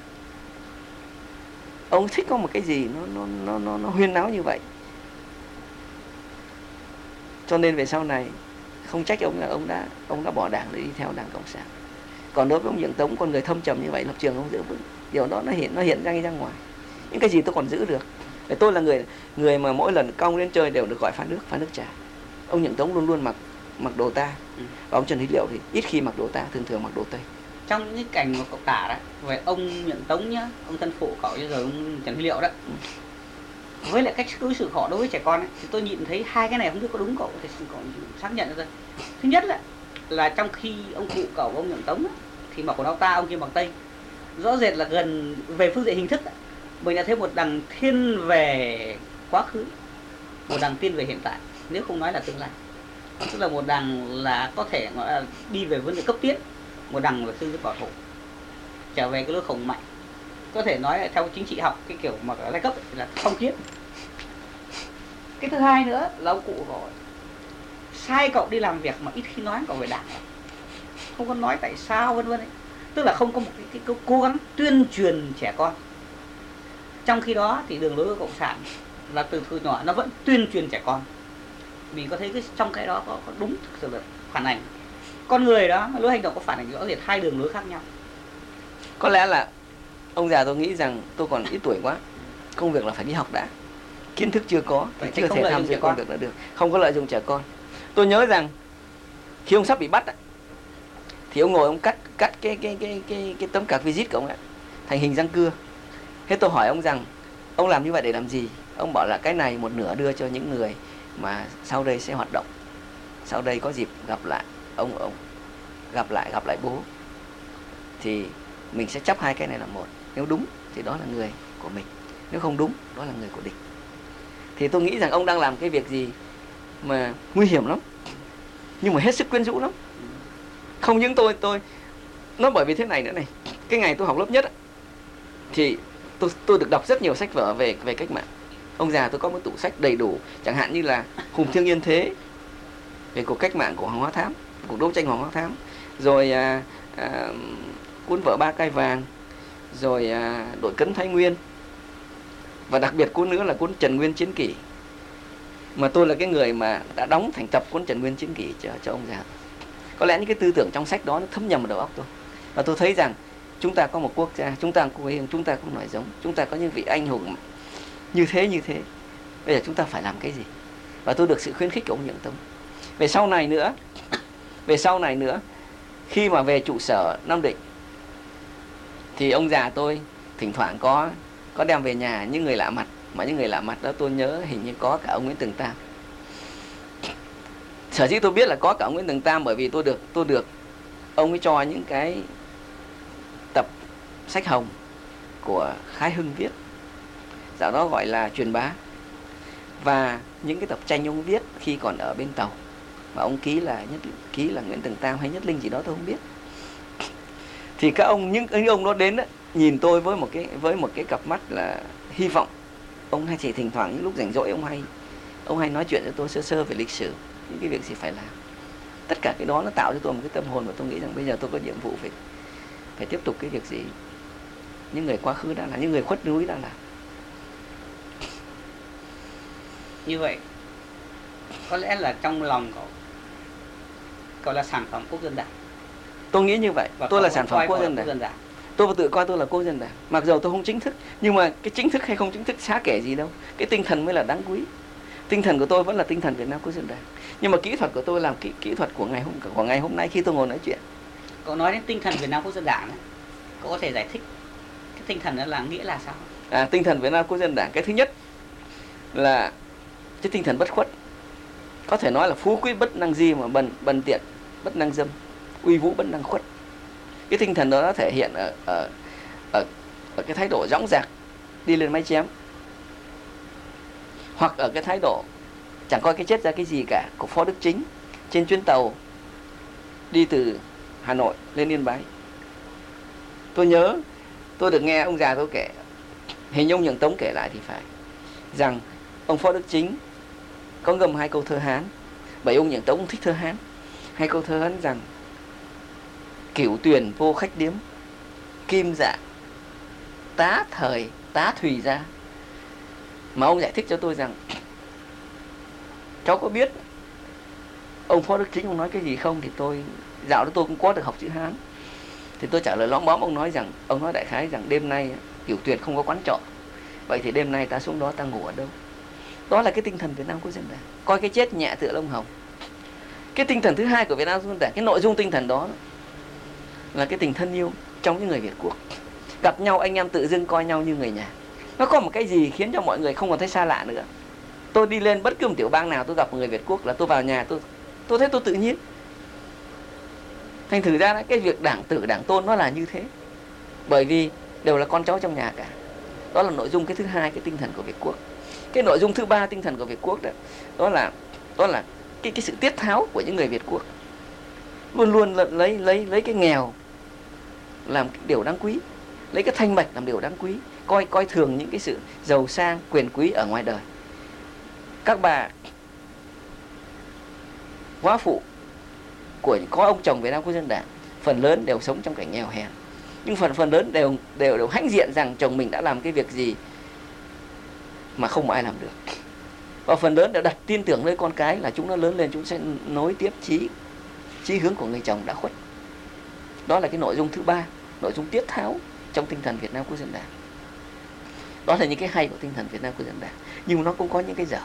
ông thích có một cái gì nó nó nó nó, nó huyên náo như vậy, cho nên về sau này không trách ông là ông đã ông đã bỏ đảng để đi theo đảng cộng sản. Còn đối với ông Nhượng Tống, con người thâm trầm như vậy, lập trường ông giữ vững, điều đó nó hiện nó hiện ra ra ngoài. Những cái gì tôi còn giữ được. Để tôi là người người mà mỗi lần cong lên chơi đều được gọi pha nước, pha nước trà. Ông Nhượng Tống luôn luôn mặc mặc đồ ta, và ông Trần Huy Liệu thì ít khi mặc đồ ta, thường thường mặc đồ Tây. Trong những cái cảnh mà cậu tả đó về ông Nhượng Tống nhá, ông thân phụ cậu rồi ông Trần Huy Liệu đó, ừ. với lại cách đối xử họ đối với trẻ con ấy, thì tôi nhìn thấy hai cái này không biết có đúng cậu thì cậu xác nhận ra. Thứ nhất là là trong khi ông cụ cậu ông Nhuận Tống thì mặc quần áo ta, ông kia mặc tây, rõ rệt là gần về phương diện hình thức mình đã thấy một đằng thiên về quá khứ, một đằng thiên về hiện tại, nếu không nói là tương lai. Tức là một đằng là có thể gọi là đi về vấn đề cấp tiến, một đằng là tư duy bảo thủ, trở về cái lối khổng mạnh, có thể nói là theo chính trị học cái kiểu mà ở giai cấp là phong kiến. Cái thứ hai nữa là ông cụ rồi sai cậu đi làm việc mà ít khi nói cậu về đảng, không có nói tại sao vân vân ấy, tức là không có một cái, cái, cái cố gắng tuyên truyền trẻ con. Trong khi đó thì đường lối của cộng sản là từ từ nhỏ nó vẫn tuyên truyền trẻ con. Mình có thấy cái trong cái đó có, có đúng thực sự là phản ảnh con người đó, lối hành động có phản ảnh rõ rệt hai đường lối khác nhau. Có lẽ là ông già tôi nghĩ rằng tôi còn ít tuổi quá, công việc là phải đi học đã, kiến thức chưa có thì chưa thể tham dự công việc đã được, không có lợi dụng trẻ con. Tôi nhớ rằng khi ông sắp bị bắt thì ông ngồi ông cắt cắt cái cái cái cái cái tấm cạc visit của ông ấy thành hình răng cưa. Thế tôi hỏi ông rằng ông làm như vậy để làm gì? Ông bảo là cái này một nửa đưa cho những người mà sau đây sẽ hoạt động, sau đây có dịp gặp lại ông ông gặp lại gặp lại bố thì mình sẽ chấp hai cái này là một. Nếu đúng thì đó là người của mình, nếu không đúng đó là người của địch. Thì tôi nghĩ rằng ông đang làm cái việc gì mà nguy hiểm lắm, nhưng mà hết sức quyến rũ lắm. Không những tôi tôi nó bởi vì thế này nữa này, cái ngày tôi học lớp nhất thì tôi tôi được đọc rất nhiều sách vở về về cách mạng. Ông già tôi có một tủ sách đầy đủ, chẳng hạn như là Hùng Thiêng Yên Thế về cuộc cách mạng của Hoàng Hoa Thám, cuộc đấu tranh Hoàng Hoa Thám, rồi à, à, cuốn vở Ba Cai Vàng, rồi à, Đội Cấn Thái Nguyên, và đặc biệt cuốn nữa là cuốn Trần Nguyên Chiến Kỷ, mà tôi là cái người mà đã đóng thành tập cuốn Trần Nguyên Chiến Kỷ cho cho ông già. Có lẽ những cái tư tưởng trong sách đó nó thấm nhầm vào đầu óc tôi, và tôi thấy rằng chúng ta có một quốc gia, chúng ta có quê hương, chúng ta có nòi giống, chúng ta có những vị anh hùng như thế như thế. Bây giờ chúng ta phải làm cái gì? Và tôi được sự khuyến khích của ông Nhuận Tống. Về sau này nữa, về sau này nữa, khi mà về trụ sở Nam Định thì ông già tôi thỉnh thoảng có có đem về nhà những người lạ mặt, mà những người lạ mặt đó tôi nhớ hình như có cả ông Nguyễn Tường Tam. Sở dĩ tôi biết là có cả ông Nguyễn Tường Tam bởi vì tôi được tôi được ông ấy cho những cái tập sách hồng của Khái Hưng viết, dạo đó gọi là truyền bá, và những cái tập tranh ông viết khi còn ở bên Tàu mà ông ký là nhất ký là Nguyễn Tường Tam hay Nhất Linh gì đó tôi không biết. Thì các ông những cái ông đó đến đó, nhìn tôi với một cái với một cái cặp mắt là hy vọng. Ông hay chỉ thỉnh thoảng những lúc rảnh rỗi ông hay ông hay nói chuyện cho tôi sơ sơ về lịch sử, những cái việc gì phải làm. Tất cả cái đó nó tạo cho tôi một cái tâm hồn, và tôi nghĩ rằng bây giờ tôi có nhiệm vụ phải phải tiếp tục cái việc gì những người quá khứ đã làm, những người khuất núi đã làm. Như vậy có lẽ là trong lòng cậu cậu là sản phẩm quốc dân đảng. Tôi nghĩ như vậy. Và tôi là sản phẩm quốc dân đảng. đảng. Tôi tự coi tôi là quốc dân đảng. Mặc dù tôi không chính thức, nhưng mà cái chính thức hay không chính thức xá kể gì đâu. Cái tinh thần mới là đáng quý. Tinh thần của tôi vẫn là tinh thần Việt Nam quốc dân đảng. Nhưng mà kỹ thuật của tôi là kỹ, kỹ thuật của ngày hôm của ngày hôm nay khi tôi ngồi nói chuyện. Cậu nói đến tinh thần Việt Nam quốc dân đảng ấy, cậu có thể giải thích cái tinh thần đó là nghĩa là sao? À, tinh thần Việt Nam quốc dân đảng, cái thứ nhất là cái tinh thần bất khuất. Có thể nói là phú quý bất năng di, mà bần bần tiện bất năng dâm, uy vũ bất năng khuất. Cái tinh thần đó nó thể hiện ở ở ở, ở cái thái độ dõng dạc đi lên mái chém, hoặc ở cái thái độ chẳng coi cái chết ra cái gì cả của Phó Đức Chính trên chuyến tàu đi từ Hà Nội lên Yên Bái. Tôi nhớ tôi được nghe ông già tôi kể, hình như ông Nhuận Tống kể lại thì phải, rằng ông Phó Đức Chính có ngâm hai câu thơ Hán, bởi ông Nhuận Tống cũng thích thơ Hán. Hai câu thơ Hán rằng: cửu tuyền vô khách điếm, kim dạ tá thời tá thùy ra. Mà ông giải thích cho tôi rằng cháu có biết ông Phó Đức Chính ông nói cái gì không, thì tôi dạo đó tôi cũng có được học chữ Hán, thì tôi trả lời lõm bõm. Ông nói rằng, ông nói đại khái rằng đêm nay cửu tuyền không có quán trọ, vậy thì đêm nay ta xuống đó ta ngủ ở đâu. Đó là cái tinh thần Việt Nam quốc dân đảng, coi cái chết nhẹ tựa lông hồng. Cái tinh thần thứ hai của Việt Nam quốc dân đảng, cái nội dung tinh thần đó là cái tình thân yêu trong những người Việt quốc. Gặp nhau anh em tự dưng coi nhau như người nhà. Nó có một cái gì khiến cho mọi người không còn thấy xa lạ nữa. Tôi đi lên bất cứ một tiểu bang nào tôi gặp một người Việt quốc là tôi vào nhà tôi tôi thấy tôi tự nhiên. Thành thử ra cái việc đảng tử đảng tôn nó là như thế, bởi vì đều là con cháu trong nhà cả. Đó là nội dung cái thứ hai, cái tinh thần của Việt quốc. Cái nội dung thứ ba tinh thần của Việt quốc đó, đó là đó là cái cái sự tiết tháo của những người Việt quốc, luôn luôn lấy lấy lấy cái nghèo làm cái điều đáng quý, lấy cái thanh bạch làm điều đáng quý, coi coi thường những cái sự giàu sang quyền quý ở ngoài đời. Các bà quá phụ của có ông chồng Việt Nam Quốc dân Đảng phần lớn đều sống trong cảnh nghèo hèn, nhưng phần phần lớn đều đều đều hãnh diện rằng chồng mình đã làm cái việc gì mà không ai làm được, và phần lớn đều đặt tin tưởng nơi con cái là chúng nó lớn lên chúng sẽ nối tiếp chí chí hướng của người chồng đã khuất. Đó là cái nội dung thứ ba, nội dung tiết tháo trong tinh thần Việt Nam Quốc dân Đảng. Đó là những cái hay của tinh thần Việt Nam Quốc dân Đảng, nhưng nó cũng có những cái dở,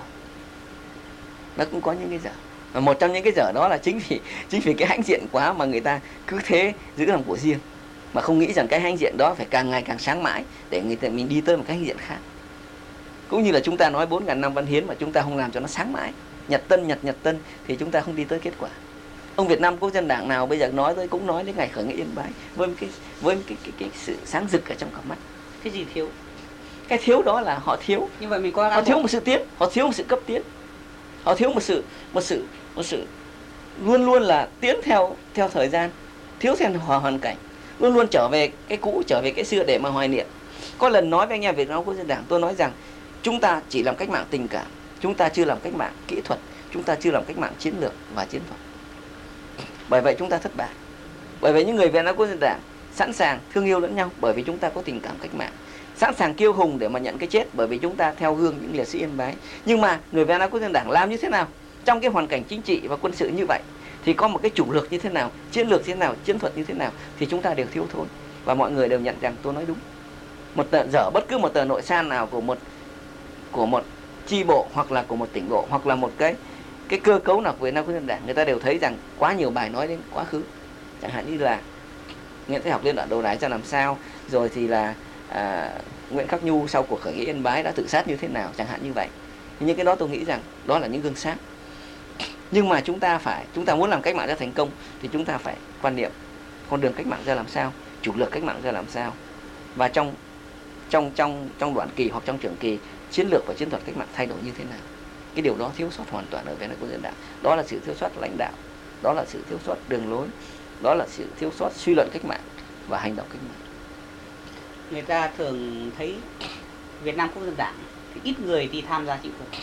nó cũng có những cái dở. Và một trong những cái dở đó là chính vì chính vì cái hãnh diện quá mà người ta cứ thế giữ làm của riêng, mà không nghĩ rằng cái hãnh diện đó phải càng ngày càng sáng mãi để người ta mình đi tới một cái hãnh diện khác. Cũng như là chúng ta nói bốn ngàn năm văn hiến mà chúng ta không làm cho nó sáng mãi, nhật tân nhật nhật tân, thì chúng ta không đi tới kết quả. Ông Việt Nam Quốc dân Đảng nào bây giờ nói tới cũng nói đến ngày khởi nghĩa Yên Bái với cái với cái, cái, cái sự sáng rực ở trong cặp mắt. Cái gì thiếu? Cái thiếu đó là họ thiếu. Như vậy mình có họ thiếu một sự tiến, họ thiếu một sự cấp tiến, họ thiếu một sự một sự một sự luôn luôn là tiến theo theo thời gian, thiếu theo hòa hoàn cảnh, luôn luôn trở về cái cũ, trở về cái xưa để mà hoài niệm. Có lần nói với anh em Việt Nam Quốc dân Đảng, tôi nói rằng chúng ta chỉ làm cách mạng tình cảm, chúng ta chưa làm cách mạng kỹ thuật, chúng ta chưa làm cách mạng chiến lược và chiến thuật. Bởi vậy chúng ta thất bại. Bởi vậy những người Việt Nam Quốc dân Đảng sẵn sàng thương yêu lẫn nhau bởi vì chúng ta có tình cảm cách mạng, sẵn sàng kiêu hùng để mà nhận cái chết bởi vì chúng ta theo gương những liệt sĩ Yên Bái. Nhưng mà người Việt Nam Quốc dân Đảng làm như thế nào trong cái hoàn cảnh chính trị và quân sự như vậy, thì có một cái chủ lược như thế nào, chiến lược như thế nào, chiến thuật như thế nào, thì chúng ta đều thiếu thốn. Và mọi người đều nhận rằng tôi nói đúng. Một tờ dở bất cứ một tờ nội san nào của một của một chi bộ hoặc là của một tỉnh bộ hoặc là một cái cái cơ cấu nào của Việt Nam Quốc dân Đảng, người ta đều thấy rằng quá nhiều bài nói đến quá khứ, chẳng hạn như là Nguyễn Thái Học lên đoạn đầu đài ra làm sao, rồi thì là à, Nguyễn Khắc Nhu sau cuộc khởi nghĩa Yên Bái đã tự sát như thế nào, chẳng hạn như vậy. Những cái đó tôi nghĩ rằng đó là những gương sáng. Nhưng mà chúng ta phải chúng ta muốn làm cách mạng ra thành công thì chúng ta phải quan niệm con đường cách mạng ra làm sao, chủ lược cách mạng ra làm sao, và trong trong trong trong đoạn kỳ hoặc trong trường kỳ, chiến lược và chiến thuật cách mạng thay đổi như thế nào. Cái điều đó thiếu sót hoàn toàn ở Việt Nam Quốc dân Đảng. Đó là sự thiếu sót lãnh đạo, đó là sự thiếu sót đường lối, đó là sự thiếu sót suy luận cách mạng và hành động cách mạng. Người ta thường thấy Việt Nam Quốc dân Đảng thì ít người đi tham gia chịu quyền.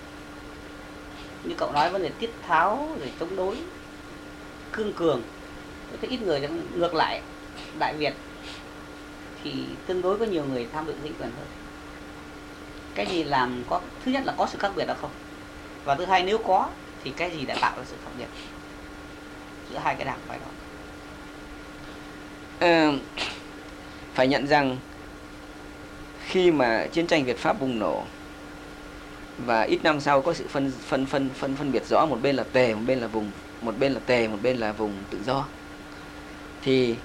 Như cậu nói vấn đề tiết tháo rồi chống đối cương cường, tôi thấy ít người. Ngược lại Đại Việt thì tương đối có nhiều người tham dự chính quyền hơn. Cái gì làm có, thứ nhất là có sự khác biệt đó không, và thứ hai nếu có thì cái gì đã tạo ra sự khác biệt giữa hai cái đảng phái đó. À, phải nhận rằng khi mà chiến tranh Việt Pháp bùng nổ và ít năm sau có sự phân phân phân phân phân biệt rõ, một bên là Tề, một bên là vùng, một bên là Tề, một bên là vùng tự do, thì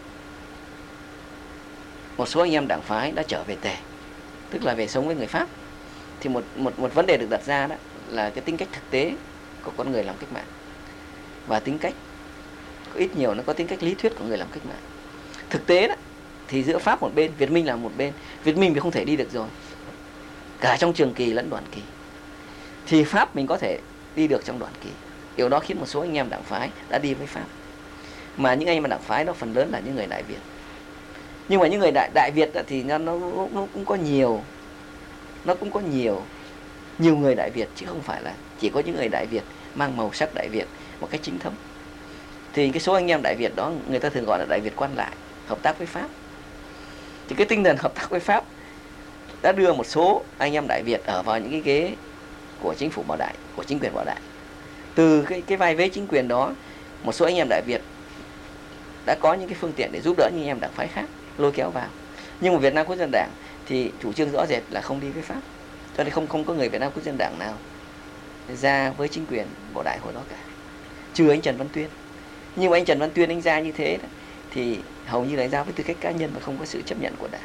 một số anh em đảng phái đã trở về Tề, tức là về sống với người Pháp. Thì một một một vấn đề được đặt ra đó là cái tính cách thực tế của con người làm cách mạng, và tính cách có ít nhiều nó có tính cách lý thuyết của người làm cách mạng. Thực tế đó thì giữa Pháp một bên, Việt Minh là một bên. Việt Minh thì không thể đi được rồi, cả trong trường kỳ lẫn đoạn kỳ. Thì Pháp mình có thể đi được trong đoạn kỳ. Điều đó khiến một số anh em đảng phái đã đi với Pháp. Mà những anh em đảng phái đó phần lớn là những người Đại Việt. Nhưng mà những người Đại Đại Việt thì nó, nó, nó cũng có nhiều Nó cũng có nhiều Nhiều người Đại Việt, chứ không phải là chỉ có những người Đại Việt mang màu sắc Đại Việt một cách chính thống. Thì cái số anh em Đại Việt đó người ta thường gọi là Đại Việt quan lại, hợp tác với Pháp. Thì cái tinh thần hợp tác với Pháp đã đưa một số anh em Đại Việt ở vào những cái ghế của chính phủ bảo đại, của chính quyền bảo đại. Từ cái, cái vai vế chính quyền đó, một số anh em Đại Việt đã có những cái phương tiện để giúp đỡ những anh em đảng phái khác, lôi kéo vào. Nhưng mà Việt Nam Quốc dân Đảng thì chủ trương rõ rệt là không đi với Pháp, cho nên không không có người Việt Nam Quốc dân Đảng nào ra với chính quyền bảo đại hồi đó cả, trừ anh Trần Văn Tuyên. Nhưng mà anh Trần Văn Tuyên anh ra như thế đó, thì hầu như là ra với tư cách cá nhân và không có sự chấp nhận của đảng.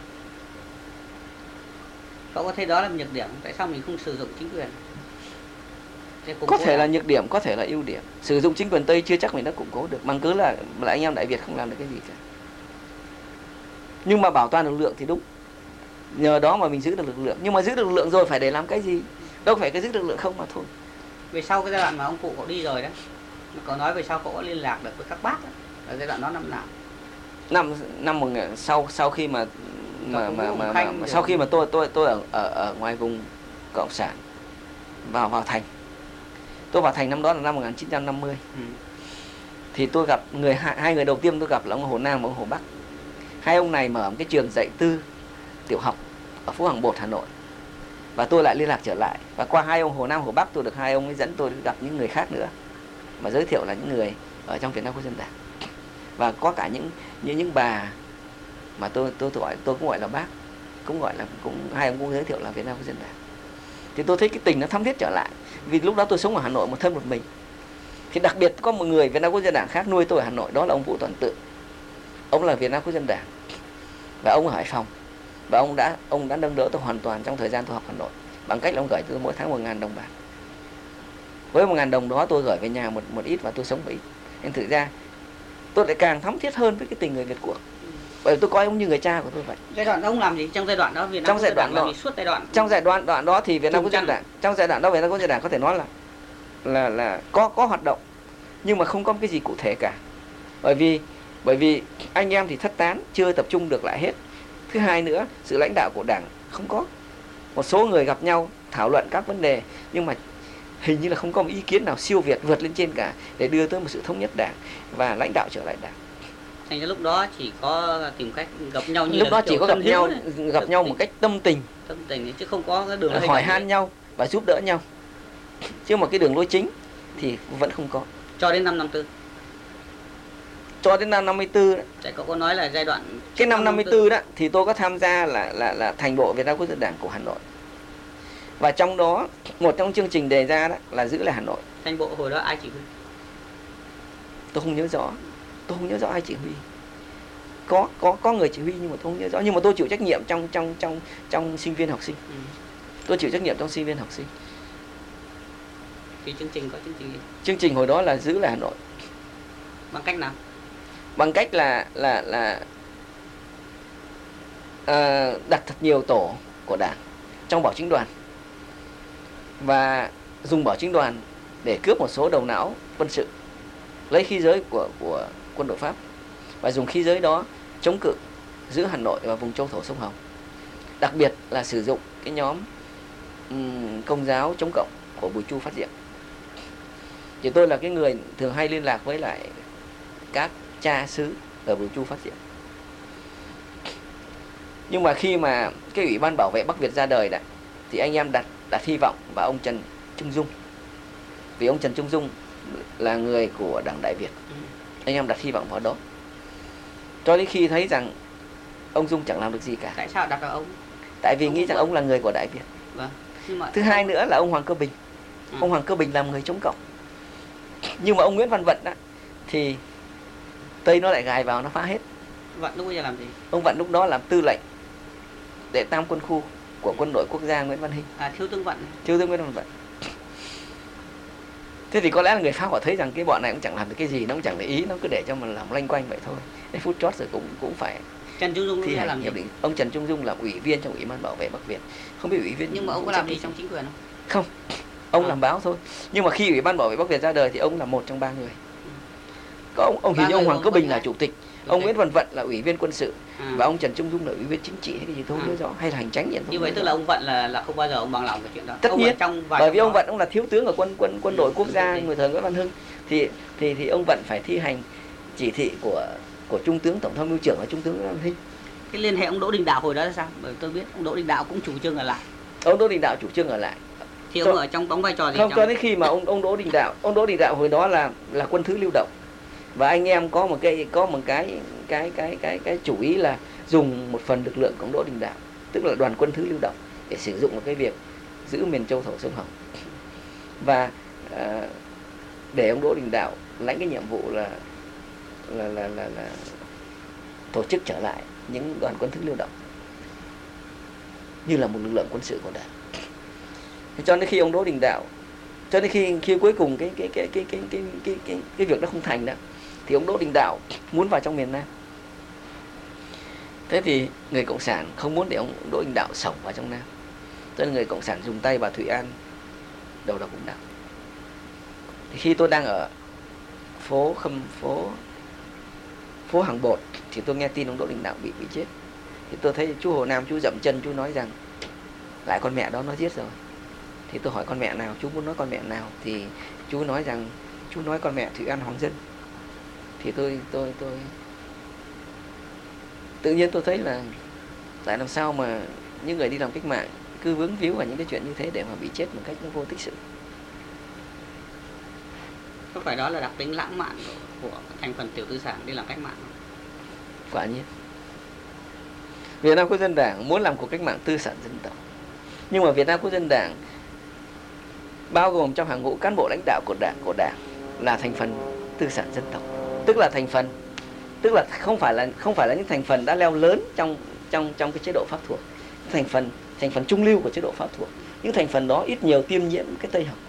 Cậu có thấy đó là một nhược điểm, tại sao mình không sử dụng chính quyền? Có thể là nhược điểm, có thể là ưu điểm. Sử dụng chính quyền Tây chưa chắc mình đã củng cố được, bằng cứ là là anh em Đại Việt không làm được cái gì cả. Nhưng mà bảo toàn lực lượng thì đúng. Nhờ đó mà mình giữ được lực lượng. Nhưng mà giữ được lực lượng rồi phải để làm cái gì? Đâu phải cái giữ được lực lượng không mà thôi. Về sau cái giai đoạn mà ông cụ cậu đi rồi đó, cậu nói về sau cậu có liên lạc được với các bác đó, ở giai đoạn đó năm nào? Năm năm một sau sau khi mà mà mà, mà, mà, mà sau khi mà tôi tôi tôi ở ở ở ngoài vùng cộng sản vào vào thành. Tôi vào thành năm đó là năm một nghìn chín trăm năm mươi. Ừ. Thì tôi gặp người hai, hai người đầu tiên tôi gặp là ông Hồ Nam và ông Hồ Bắc. Hai ông này mở một cái trường dạy tư tiểu học ở phố Hàng Bột, Hà Nội. Và tôi lại liên lạc trở lại. Và qua hai ông Hồ Nam, Hồ Bắc tôi được hai ông ấy dẫn tôi gặp những người khác nữa. Mà giới thiệu là những người ở trong Việt Nam Quốc dân Đảng. Và có cả những như những bà mà tôi tôi gọi tôi cũng gọi là bác, cũng gọi là cũng hai ông cũng giới thiệu là Việt Nam Quốc dân Đảng. Thì tôi thấy cái tình nó thắm thiết trở lại. Vì lúc đó tôi sống ở Hà Nội một thân một mình. Thì đặc biệt có một người Việt Nam Quốc dân Đảng khác nuôi tôi ở Hà Nội, đó là ông Vũ Toàn Tự. Ông là Việt Nam Quốc dân Đảng và ông ở Hải Phòng. Và ông đã ông đã nâng đỡ tôi hoàn toàn trong thời gian tôi học Hà Nội bằng cách là ông gửi tôi mỗi tháng một ngàn đồng bạc. Với một ngàn đồng đó tôi gửi về nhà một một ít và tôi sống với ít. Nên thực ra tôi lại càng thắm thiết hơn với cái tình người Việt của. Bởi vì tôi coi ông như người cha của tôi vậy. Giai đoạn ông làm gì trong giai đoạn đó? Việt Nam trong giai đoạn đó, suốt giai đoạn trong giai đoạn đoạn đó thì Việt Nam Quốc dân Đảng, trong giai đoạn đó Việt Nam Quốc dân Đảng có thể nói là là là có có hoạt động nhưng mà không có cái gì cụ thể cả. Bởi vì bởi vì anh em thì thất tán, chưa tập trung được lại hết. Thứ hai nữa, sự lãnh đạo của Đảng không có. Một số người gặp nhau thảo luận các vấn đề nhưng mà hình như là không có một ý kiến nào siêu việt vượt lên trên cả để đưa tới một sự thống nhất Đảng và lãnh đạo trở lại Đảng. Thành ra lúc đó chỉ có tìm cách gặp nhau như lúc đó chỉ có gặp nhau đấy. gặp nhau một cách tâm tình, tâm tình chứ không có cái đường hỏi han ấy. nhau và giúp đỡ nhau. Chứ mà cái đường lối chính thì vẫn không có. Cho đến năm năm tư. Cho đến năm năm mươi tư đấy. Tại cậu có nói là giai đoạn cái năm năm mươi tư đó thì tôi có tham gia là là là thành bộ Việt Nam Quốc dân Đảng của Hà Nội. Và trong đó một trong chương trình đề ra đó là giữ lại Hà Nội. Thành bộ hồi đó ai chỉ huy? Tôi không nhớ rõ. Tôi không nhớ rõ ai chỉ huy. Có có có người chỉ huy nhưng mà tôi không nhớ rõ, nhưng mà tôi chịu trách nhiệm trong trong trong trong sinh viên học sinh. Ừ. Tôi chịu trách nhiệm trong sinh viên học sinh. Thì chương trình có chương trình gì? Chương trình hồi đó là giữ lại Hà Nội. Bằng cách nào? Bằng cách là là là uh, đặt thật nhiều tổ của Đảng trong bảo chính đoàn và dùng bảo chính đoàn để cướp một số đầu não quân sự, lấy khí giới của của quân đội Pháp và dùng khí giới đó chống cự giữ Hà Nội và vùng châu thổ sông Hồng. Đặc biệt là sử dụng cái nhóm um, Công giáo chống cộng của Bùi Chu Phát Diệm. Thì tôi là cái người thường hay liên lạc với lại các cha xứ ở Bùi Chu Phát Diệm. Nhưng mà khi mà cái Ủy ban Bảo vệ Bắc Việt ra đời đã, thì anh em đặt đặt hy vọng vào ông Trần Trung Dung. Vì ông Trần Trung Dung là người của Đảng Đại Việt. Anh em đặt hy vọng vào đó. Cho đến khi thấy rằng ông Dung chẳng làm được gì cả. Tại sao đặt vào ông? Tại vì ông nghĩ rằng ông là người của Đại Việt. Vâng. Nhưng mà thứ hai ông... nữa là ông Hoàng Cơ Bình. Ừ. Ông Hoàng Cơ Bình làm người chống cộng. Nhưng mà ông Nguyễn Văn Vận đó, thì Tây nó lại gài vào, nó phá hết. Vận lúc bây giờ làm gì? Ông Vận lúc đó làm tư lệnh đệ tam quân khu của quân đội quốc gia Nguyễn Văn Hinh. À, thiếu tướng Vận. Thiếu tướng Nguyễn Văn Vận. Thế thì có lẽ là người Pháp họ thấy rằng cái bọn này cũng chẳng làm được cái gì, nó cũng chẳng để ý, nó cứ để cho mình làm loanh quanh vậy thôi. Đến phút chót rồi cũng cũng phải. Trần Trung Dung thi hành làm hiệp định. Ông Trần Trung Dung là ủy viên trong Ủy ban Bảo vệ Bắc Việt. Không biết ủy viên. Nhưng mà ông có làm gì trong chính quyền không? Không. Ông à. làm báo thôi. Nhưng mà khi Ủy ban Bảo vệ Bắc Việt ra đời thì ông là một trong ba người. Có ông, ông hình như ông Hoàng Cơ Bình là chủ tịch, chủ ông tịch. Nguyễn Văn Vận là ủy viên quân sự, à. và ông Trần Trung Dung là ủy viên chính trị hay cái gì tôi không nhớ à. rõ, hay là hành chánh gì. Như vậy tức là ông Vận là là không bao giờ ông bằng lòng cái chuyện đó. Tất ông nhiên. Trong bởi vì ông Vận ông là thiếu tướng ở quân quân quân đội quốc gia người thời Nguyễn Văn Hưng, thì thì thì ông Vận phải thi hành chỉ thị của của Trung tướng Tổng tham mưu trưởng và Trung tướng Nguyễn Văn Hưng. Cái liên hệ ông Đỗ Đình Đạo hồi đó là sao? Bởi tôi biết ông Đỗ Đình Đạo cũng chủ trương ở lại. Ông Đỗ Đình Đạo chủ trương ở lại. Thì ông ở trong đóng vai trò gì? Không, trong... cho đến khi mà ông ông Đỗ Đình Đạo, ông Đỗ Đình Đạo hồi đó là là quân thứ lưu động. Và anh em có một cái có một cái cái cái cái cái chủ ý là dùng một phần lực lượng của ông Đỗ Đình Đạo, tức là đoàn quân thứ lưu động, để sử dụng một cái việc giữ miền châu thổ sông Hồng. Và uh, để ông Đỗ Đình Đạo lãnh cái nhiệm vụ là là là là, là tổ chức trở lại những đoàn quân thứ lưu động như là một lực lượng quân sự của Đảng. Cho đến khi ông Đỗ Đình Đạo Cho nên khi khi cuối cùng cái cái cái cái cái cái cái cái, cái việc đó không thành đó, thì ông Đỗ Đình Đạo muốn vào trong miền Nam. Thế thì người cộng sản không muốn để ông Đỗ Đình Đạo sống vào trong Nam, cho nên người cộng sản dùng tay bà Thụy An đầu độc ông Đạo. Thì khi tôi đang ở phố Khâm phố phố Hàng Bột thì tôi nghe tin ông Đỗ Đình Đạo bị bị chết. Thì tôi thấy chú Hồ Nam chú dậm chân, chú nói rằng lại con mẹ đó nó giết rồi. Thì tôi hỏi con mẹ nào, chú muốn nói con mẹ nào? Thì chú nói rằng chú nói con mẹ Thụy An Hoàng Dân. Thì tôi tôi tôi tự nhiên tôi thấy là tại làm sao mà những người đi làm cách mạng cứ vướng víu vào những cái chuyện như thế để mà bị chết một cách nó vô tích sự. Có phải đó là đặc tính lãng mạn của, của thành phần tiểu tư sản đi làm cách mạng không? Quả nhiên Việt Nam Quốc dân Đảng muốn làm cuộc cách mạng tư sản dân tộc, nhưng mà Việt Nam Quốc dân Đảng bao gồm trong hàng ngũ cán bộ lãnh đạo của đảng của đảng là thành phần tư sản dân tộc, tức là thành phần tức là không phải là không phải là những thành phần đã leo lớn trong trong trong cái chế độ Pháp thuộc, thành phần thành phần trung lưu của chế độ Pháp thuộc. Những thành phần đó ít nhiều tiêm nhiễm cái Tây học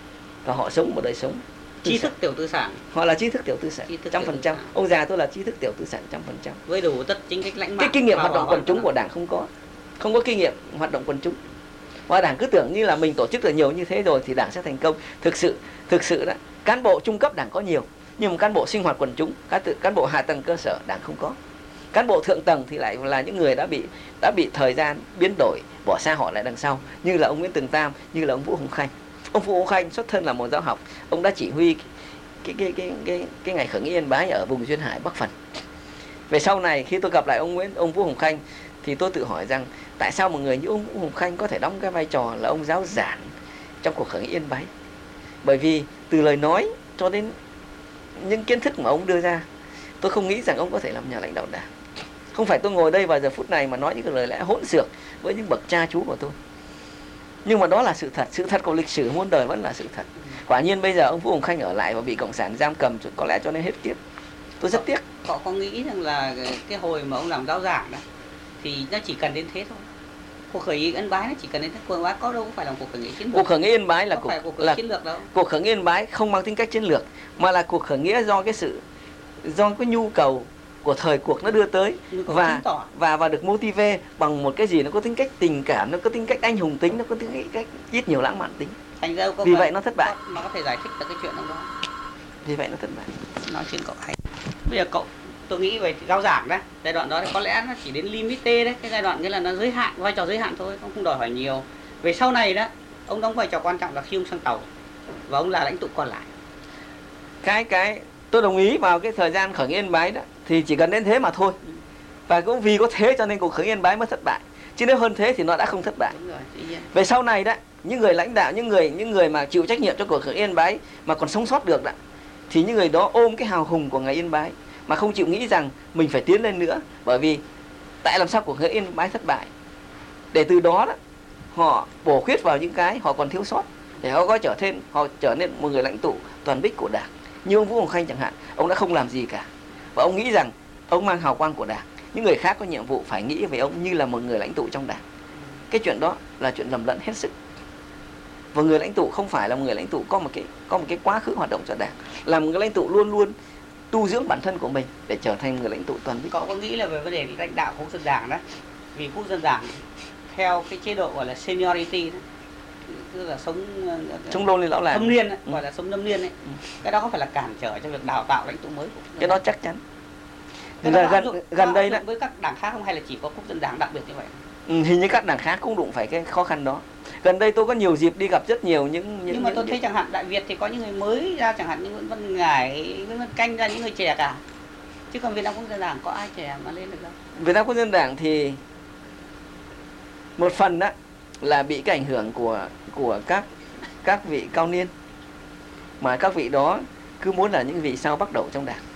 và họ sống một đời sống trí thức tiểu tư sản. Họ là trí thức tiểu tư sản trăm phần trăm. Ông già tôi là trí thức tiểu tư sản trăm phần trăm. Với đủ tất chính cách lãnh mạng. Cái kinh nghiệm hoạt động quần chúng của đảng không có, không có kinh nghiệm hoạt động quần chúng. Và đảng cứ tưởng như là mình tổ chức được nhiều như thế rồi thì đảng sẽ thành công. Thực sự thực sự đó, cán bộ trung cấp đảng có nhiều, nhưng mà cán bộ sinh hoạt quần chúng, cán, cán bộ hạ tầng cơ sở đảng không có. Cán bộ thượng tầng thì lại là những người đã bị đã bị thời gian biến đổi, bỏ xa họ lại đằng sau, như là ông Nguyễn Tường Tam, như là ông Vũ Hồng Khanh. Ông Vũ Hồng Khanh xuất thân là một giáo học, ông đã chỉ huy cái cái cái cái cái ngày khởi nghĩa Yên Bái ở vùng duyên hải Bắc Phần. Về sau này khi tôi gặp lại ông Nguyễn ông Vũ Hồng Khanh thì tôi tự hỏi rằng tại sao một người như ông Vũ Hồng Khanh có thể đóng cái vai trò là ông giáo giảng trong cuộc khởi nghĩa Yên Bái. Bởi vì từ lời nói cho đến những kiến thức mà ông đưa ra, tôi không nghĩ rằng ông có thể làm nhà lãnh đạo đảng. Không phải tôi ngồi đây vào giờ phút này mà nói những cái lời lẽ hỗn xược với những bậc cha chú của tôi, nhưng mà đó là sự thật. Sự thật của lịch sử muôn đời vẫn là sự thật. Quả nhiên bây giờ ông Vũ Hồng Khanh ở lại và bị cộng sản giam cầm có lẽ cho nên hết kiếp. Tôi rất tiếc. Họ có nghĩ rằng là cái hồi mà ông làm giáo giảng đó thì nó chỉ cần đến thế thôi. Cuộc khởi nghĩa Yên Bái nó chỉ cần đến thế. Cuộc khởi nghĩa có đâu phải là cuộc khởi nghĩa chiến lược. Cuộc khởi nghĩa Yên Bái là cuộc, cuộc, là chiến lược đâu. Cuộc khởi nghĩa Yên Bái không mang tính cách chiến lược, mà là cuộc khởi nghĩa do cái sự do cái nhu cầu của thời cuộc nó đưa tới, và và và được motive bằng một cái gì nó có tính cách tình cảm, nó có tính cách anh hùng tính, nó có tính cách ít nhiều lãng mạn tính. Thành ra vì vậy nó thất bại. Nó có thể giải thích được cái chuyện đó. Vì vậy nó thất bại. Nói chuyện cậu hay. Bây giờ cậu tôi nghĩ về giáo giảng đấy, giai đoạn đó thì có lẽ nó chỉ đến limite đấy, cái giai đoạn cái là nó giới hạn, vai trò giới hạn thôi, ông không đòi hỏi nhiều. Về sau này đó, ông đóng vai trò quan trọng là khi ông sang tàu và ông là lãnh tụ còn lại. Cái cái tôi đồng ý vào cái thời gian khởi nghĩa Yên Bái đó thì chỉ cần đến thế mà thôi. Và cũng vì có thế cho nên cuộc khởi nghĩa Yên Bái mới thất bại. Chứ nếu hơn thế thì nó đã không thất bại. Đúng rồi, về sau này đó, những người lãnh đạo, những người những người mà chịu trách nhiệm cho cuộc khởi nghĩa Yên Bái mà còn sống sót được đó, thì những người đó ôm cái hào hùng của ngày Yên Bái mà không chịu nghĩ rằng mình phải tiến lên nữa. Bởi vì tại làm sao cuộc khởi nghĩa Yên Bái thất bại, để từ đó đó họ bổ khuyết vào những cái họ còn thiếu sót, để họ có trở thêm họ trở nên một người lãnh tụ toàn bích của đảng. Như ông Vũ Hồng Khanh chẳng hạn, ông đã không làm gì cả và ông nghĩ rằng ông mang hào quang của đảng. Những người khác có nhiệm vụ phải nghĩ về ông như là một người lãnh tụ trong đảng. Cái chuyện đó là chuyện lầm lẫn hết sức. Và người lãnh tụ không phải là một người lãnh tụ có một cái có một cái quá khứ hoạt động cho đảng, là một người lãnh tụ luôn luôn tu dưỡng bản thân của mình để trở thành người lãnh tụ toàn bích. Cậu có nghĩ là về vấn đề lãnh đạo quốc dân đảng đó, vì quốc dân đảng theo cái chế độ gọi là seniority đó, tức là sống sống lâu lên lão làng, thâm niên ấy, ừ. gọi là sống thâm niên ấy. Ừ. Cái đó có phải là cản trở cho việc đào tạo lãnh tụ mới của cái đó chắc chắn. Cái là đó gần dụng, gần đây đó với các đảng khác không, hay là chỉ có quốc dân đảng đặc biệt như vậy? Ừ, hình như các đảng khác cũng đụng phải cái khó khăn đó. Gần đây tôi có nhiều dịp đi gặp rất nhiều những những nhưng mà những, tôi những... thấy chẳng hạn Đại Việt thì có những người mới ra, chẳng hạn như Nguyễn Văn Ngải, Nguyễn Văn Canh ra những người trẻ cả, chứ còn Việt Nam Quốc dân Đảng có ai trẻ mà lên được đâu. Việt Nam Quốc dân Đảng thì một phần đó là bị cái ảnh hưởng của của các các vị cao niên, mà các vị đó cứ muốn là những vị sao bắt đầu trong đảng.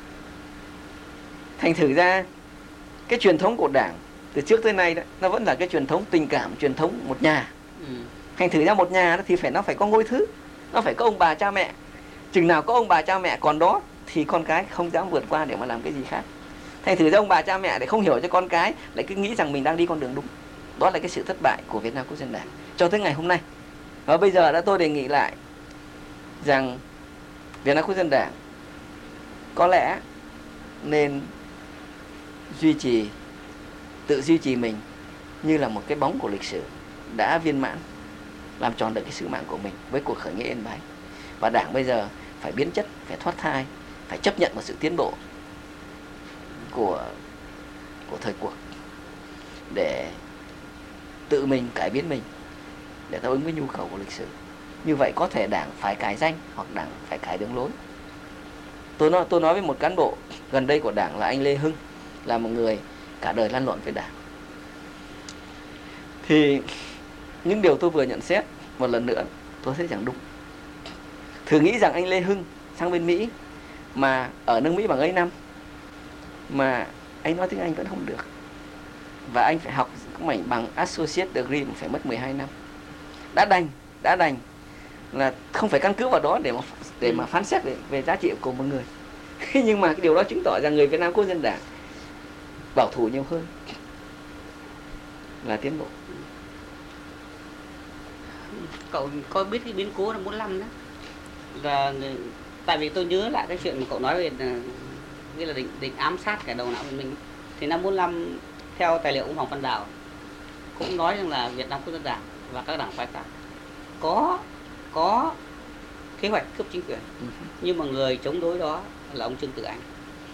Thành thử ra cái truyền thống của đảng từ trước tới nay đó, nó vẫn là cái truyền thống tình cảm, truyền thống một nhà. Ừ. Thành thử ra một nhà đó thì phải nó phải có ngôi thứ, nó phải có ông bà cha mẹ. Chừng nào có ông bà cha mẹ còn đó thì con cái không dám vượt qua để mà làm cái gì khác. Thành thử ra ông bà cha mẹ để không hiểu cho con cái, lại cứ nghĩ rằng mình đang đi con đường đúng. Đó là cái sự thất bại của Việt Nam Quốc dân Đảng cho tới ngày hôm nay. Và bây giờ đã tôi đề nghị lại rằng Việt Nam Quốc dân Đảng có lẽ nên duy trì, tự duy trì mình như là một cái bóng của lịch sử đã viên mãn, làm tròn được cái sứ mạng của mình với cuộc khởi nghĩa Yên Bái. Và Đảng bây giờ phải biến chất, phải thoát thai, phải chấp nhận một sự tiến bộ của của thời cuộc để tự mình cải biến mình để đáp ứng với nhu cầu của lịch sử. Như vậy có thể Đảng phải cải danh hoặc Đảng phải cải đường lối. Tôi nói tôi nói với một cán bộ gần đây của Đảng là anh Lê Hưng, là một người cả đời lăn lộn với Đảng. Thì những điều tôi vừa nhận xét một lần nữa tôi thấy chẳng đúng. Thử nghĩ rằng anh Lê Hưng sang bên Mỹ mà ở nước Mỹ bằng ấy năm mà anh nói tiếng Anh vẫn không được, và anh phải học mảnh bằng Associate Degree phải mất mười hai năm. Đã đành, đã đành là không phải căn cứ vào đó để mà để mà phán xét về, về giá trị của một người. Nhưng mà cái điều đó chứng tỏ rằng người Việt Nam Quốc dân Đảng bảo thủ nhiều hơn là tiến bộ. Cậu có biết cái biến cố năm bốn mươi lăm đó là tại vì tôi nhớ lại cái chuyện mà cậu nói về như là định, định ám sát cả đầu não của mình. Thì năm bốn mươi lăm theo tài liệu ông Hoàng Văn Đào cũng nói rằng là Việt Nam Quốc dân Đảng và các đảng phái khác có có kế hoạch cướp chính quyền, uh-huh. nhưng mà người chống đối đó là ông Trương Tử Anh.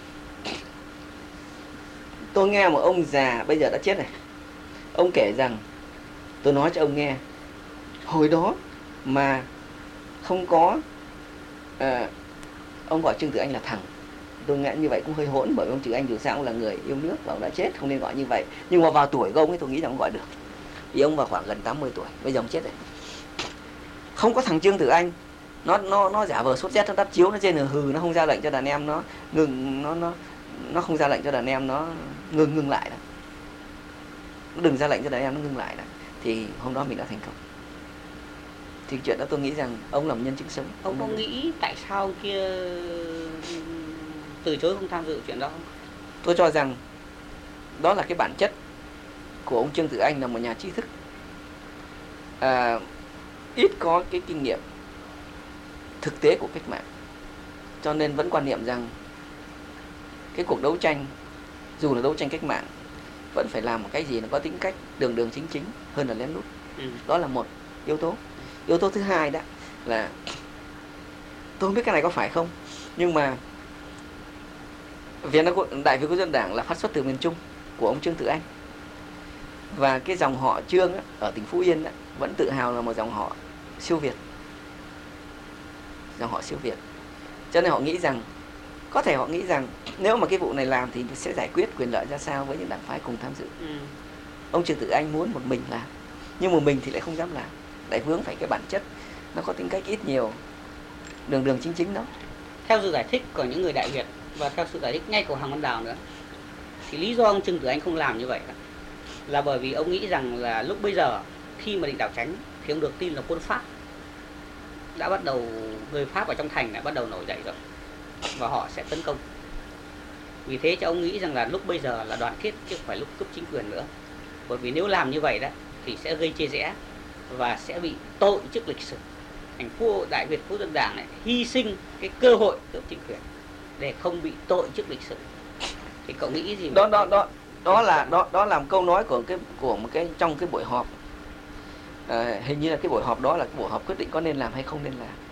Tôi nghe một ông già bây giờ đã chết này, ông kể rằng, tôi nói cho ông nghe, hồi đó mà không có à, ông gọi Trương Tử Anh là thằng. Tôi nghĩ như vậy cũng hơi hỗn, bởi ông Trương Tử Anh dù sao cũng là người yêu nước và ông đã chết, không nên gọi như vậy. Nhưng mà vào tuổi của ông ấy tôi nghĩ rằng ông gọi được, vì ông vào khoảng gần tám mươi tuổi, bây giờ ông chết rồi. Không có thằng Trương Tử Anh, nó nó nó giả vờ sốt rét, nó đắp chiếu, nó trên hừ, nó không ra lệnh cho đàn em nó ngừng, nó nó nó không ra lệnh cho đàn em nó ngừng ngừng lại đó. Nó đừng ra lệnh cho đàn em nó ngừng lại đó. Thì hôm đó mình đã thành công. Thì chuyện đó tôi nghĩ rằng ông là một nhân chứng sống. Ông có nghĩ tại sao ông kia từ chối không tham dự chuyện đó không? Tôi cho rằng đó là cái bản chất của ông Trương Tử Anh, là một nhà trí thức, à, ít có cái kinh nghiệm thực tế của cách mạng, cho nên vẫn quan niệm rằng cái cuộc đấu tranh, dù là đấu tranh cách mạng, vẫn phải làm một cái gì nó có tính cách đường đường chính chính hơn là lén lút. ừ. Đó là một yếu tố. Yếu tố thứ hai đó là, tôi không biết cái này có phải không, nhưng mà Việt Nam Đại Việt Quốc dân Đảng là phát xuất từ miền Trung của ông Trương Tử Anh, và cái dòng họ Trương á, ở tỉnh Phú Yên á, vẫn tự hào là một dòng họ siêu Việt, dòng họ siêu Việt. Cho nên họ nghĩ rằng, có thể họ nghĩ rằng nếu mà cái vụ này làm thì sẽ giải quyết quyền lợi ra sao với những đảng phái cùng tham dự. ừ. Ông Trương Tử Anh muốn một mình làm, nhưng một mình thì lại không dám làm, lại vướng phải cái bản chất nó có tính cách ít nhiều đường đường chính chính đó. Theo sự giải thích của những người Đại Việt và theo sự giải thích ngay của Hoàng Văn Đào nữa, thì lý do ông Trương Tử Anh không làm như vậy là bởi vì ông nghĩ rằng là lúc bây giờ khi mà định đảo tránh thì ông được tin là quân Pháp đã bắt đầu, người Pháp ở trong thành đã bắt đầu nổi dậy rồi và họ sẽ tấn công. Vì thế cho ông nghĩ rằng là lúc bây giờ là đoàn kết chứ không phải lúc cướp chính quyền nữa. Bởi vì nếu làm như vậy đó thì sẽ gây chia rẽ và sẽ bị tội trước lịch sử. Thành phố Đại Việt Quốc dân Đảng này hy sinh cái cơ hội cướp chính quyền để không bị tội trước lịch sử. Thì cậu nghĩ gì? Đó đó đó đó là đó đó là một câu nói của cái của một cái trong cái buổi họp. À, hình như là cái buổi họp đó là cái buổi họp quyết định có nên làm hay không nên làm.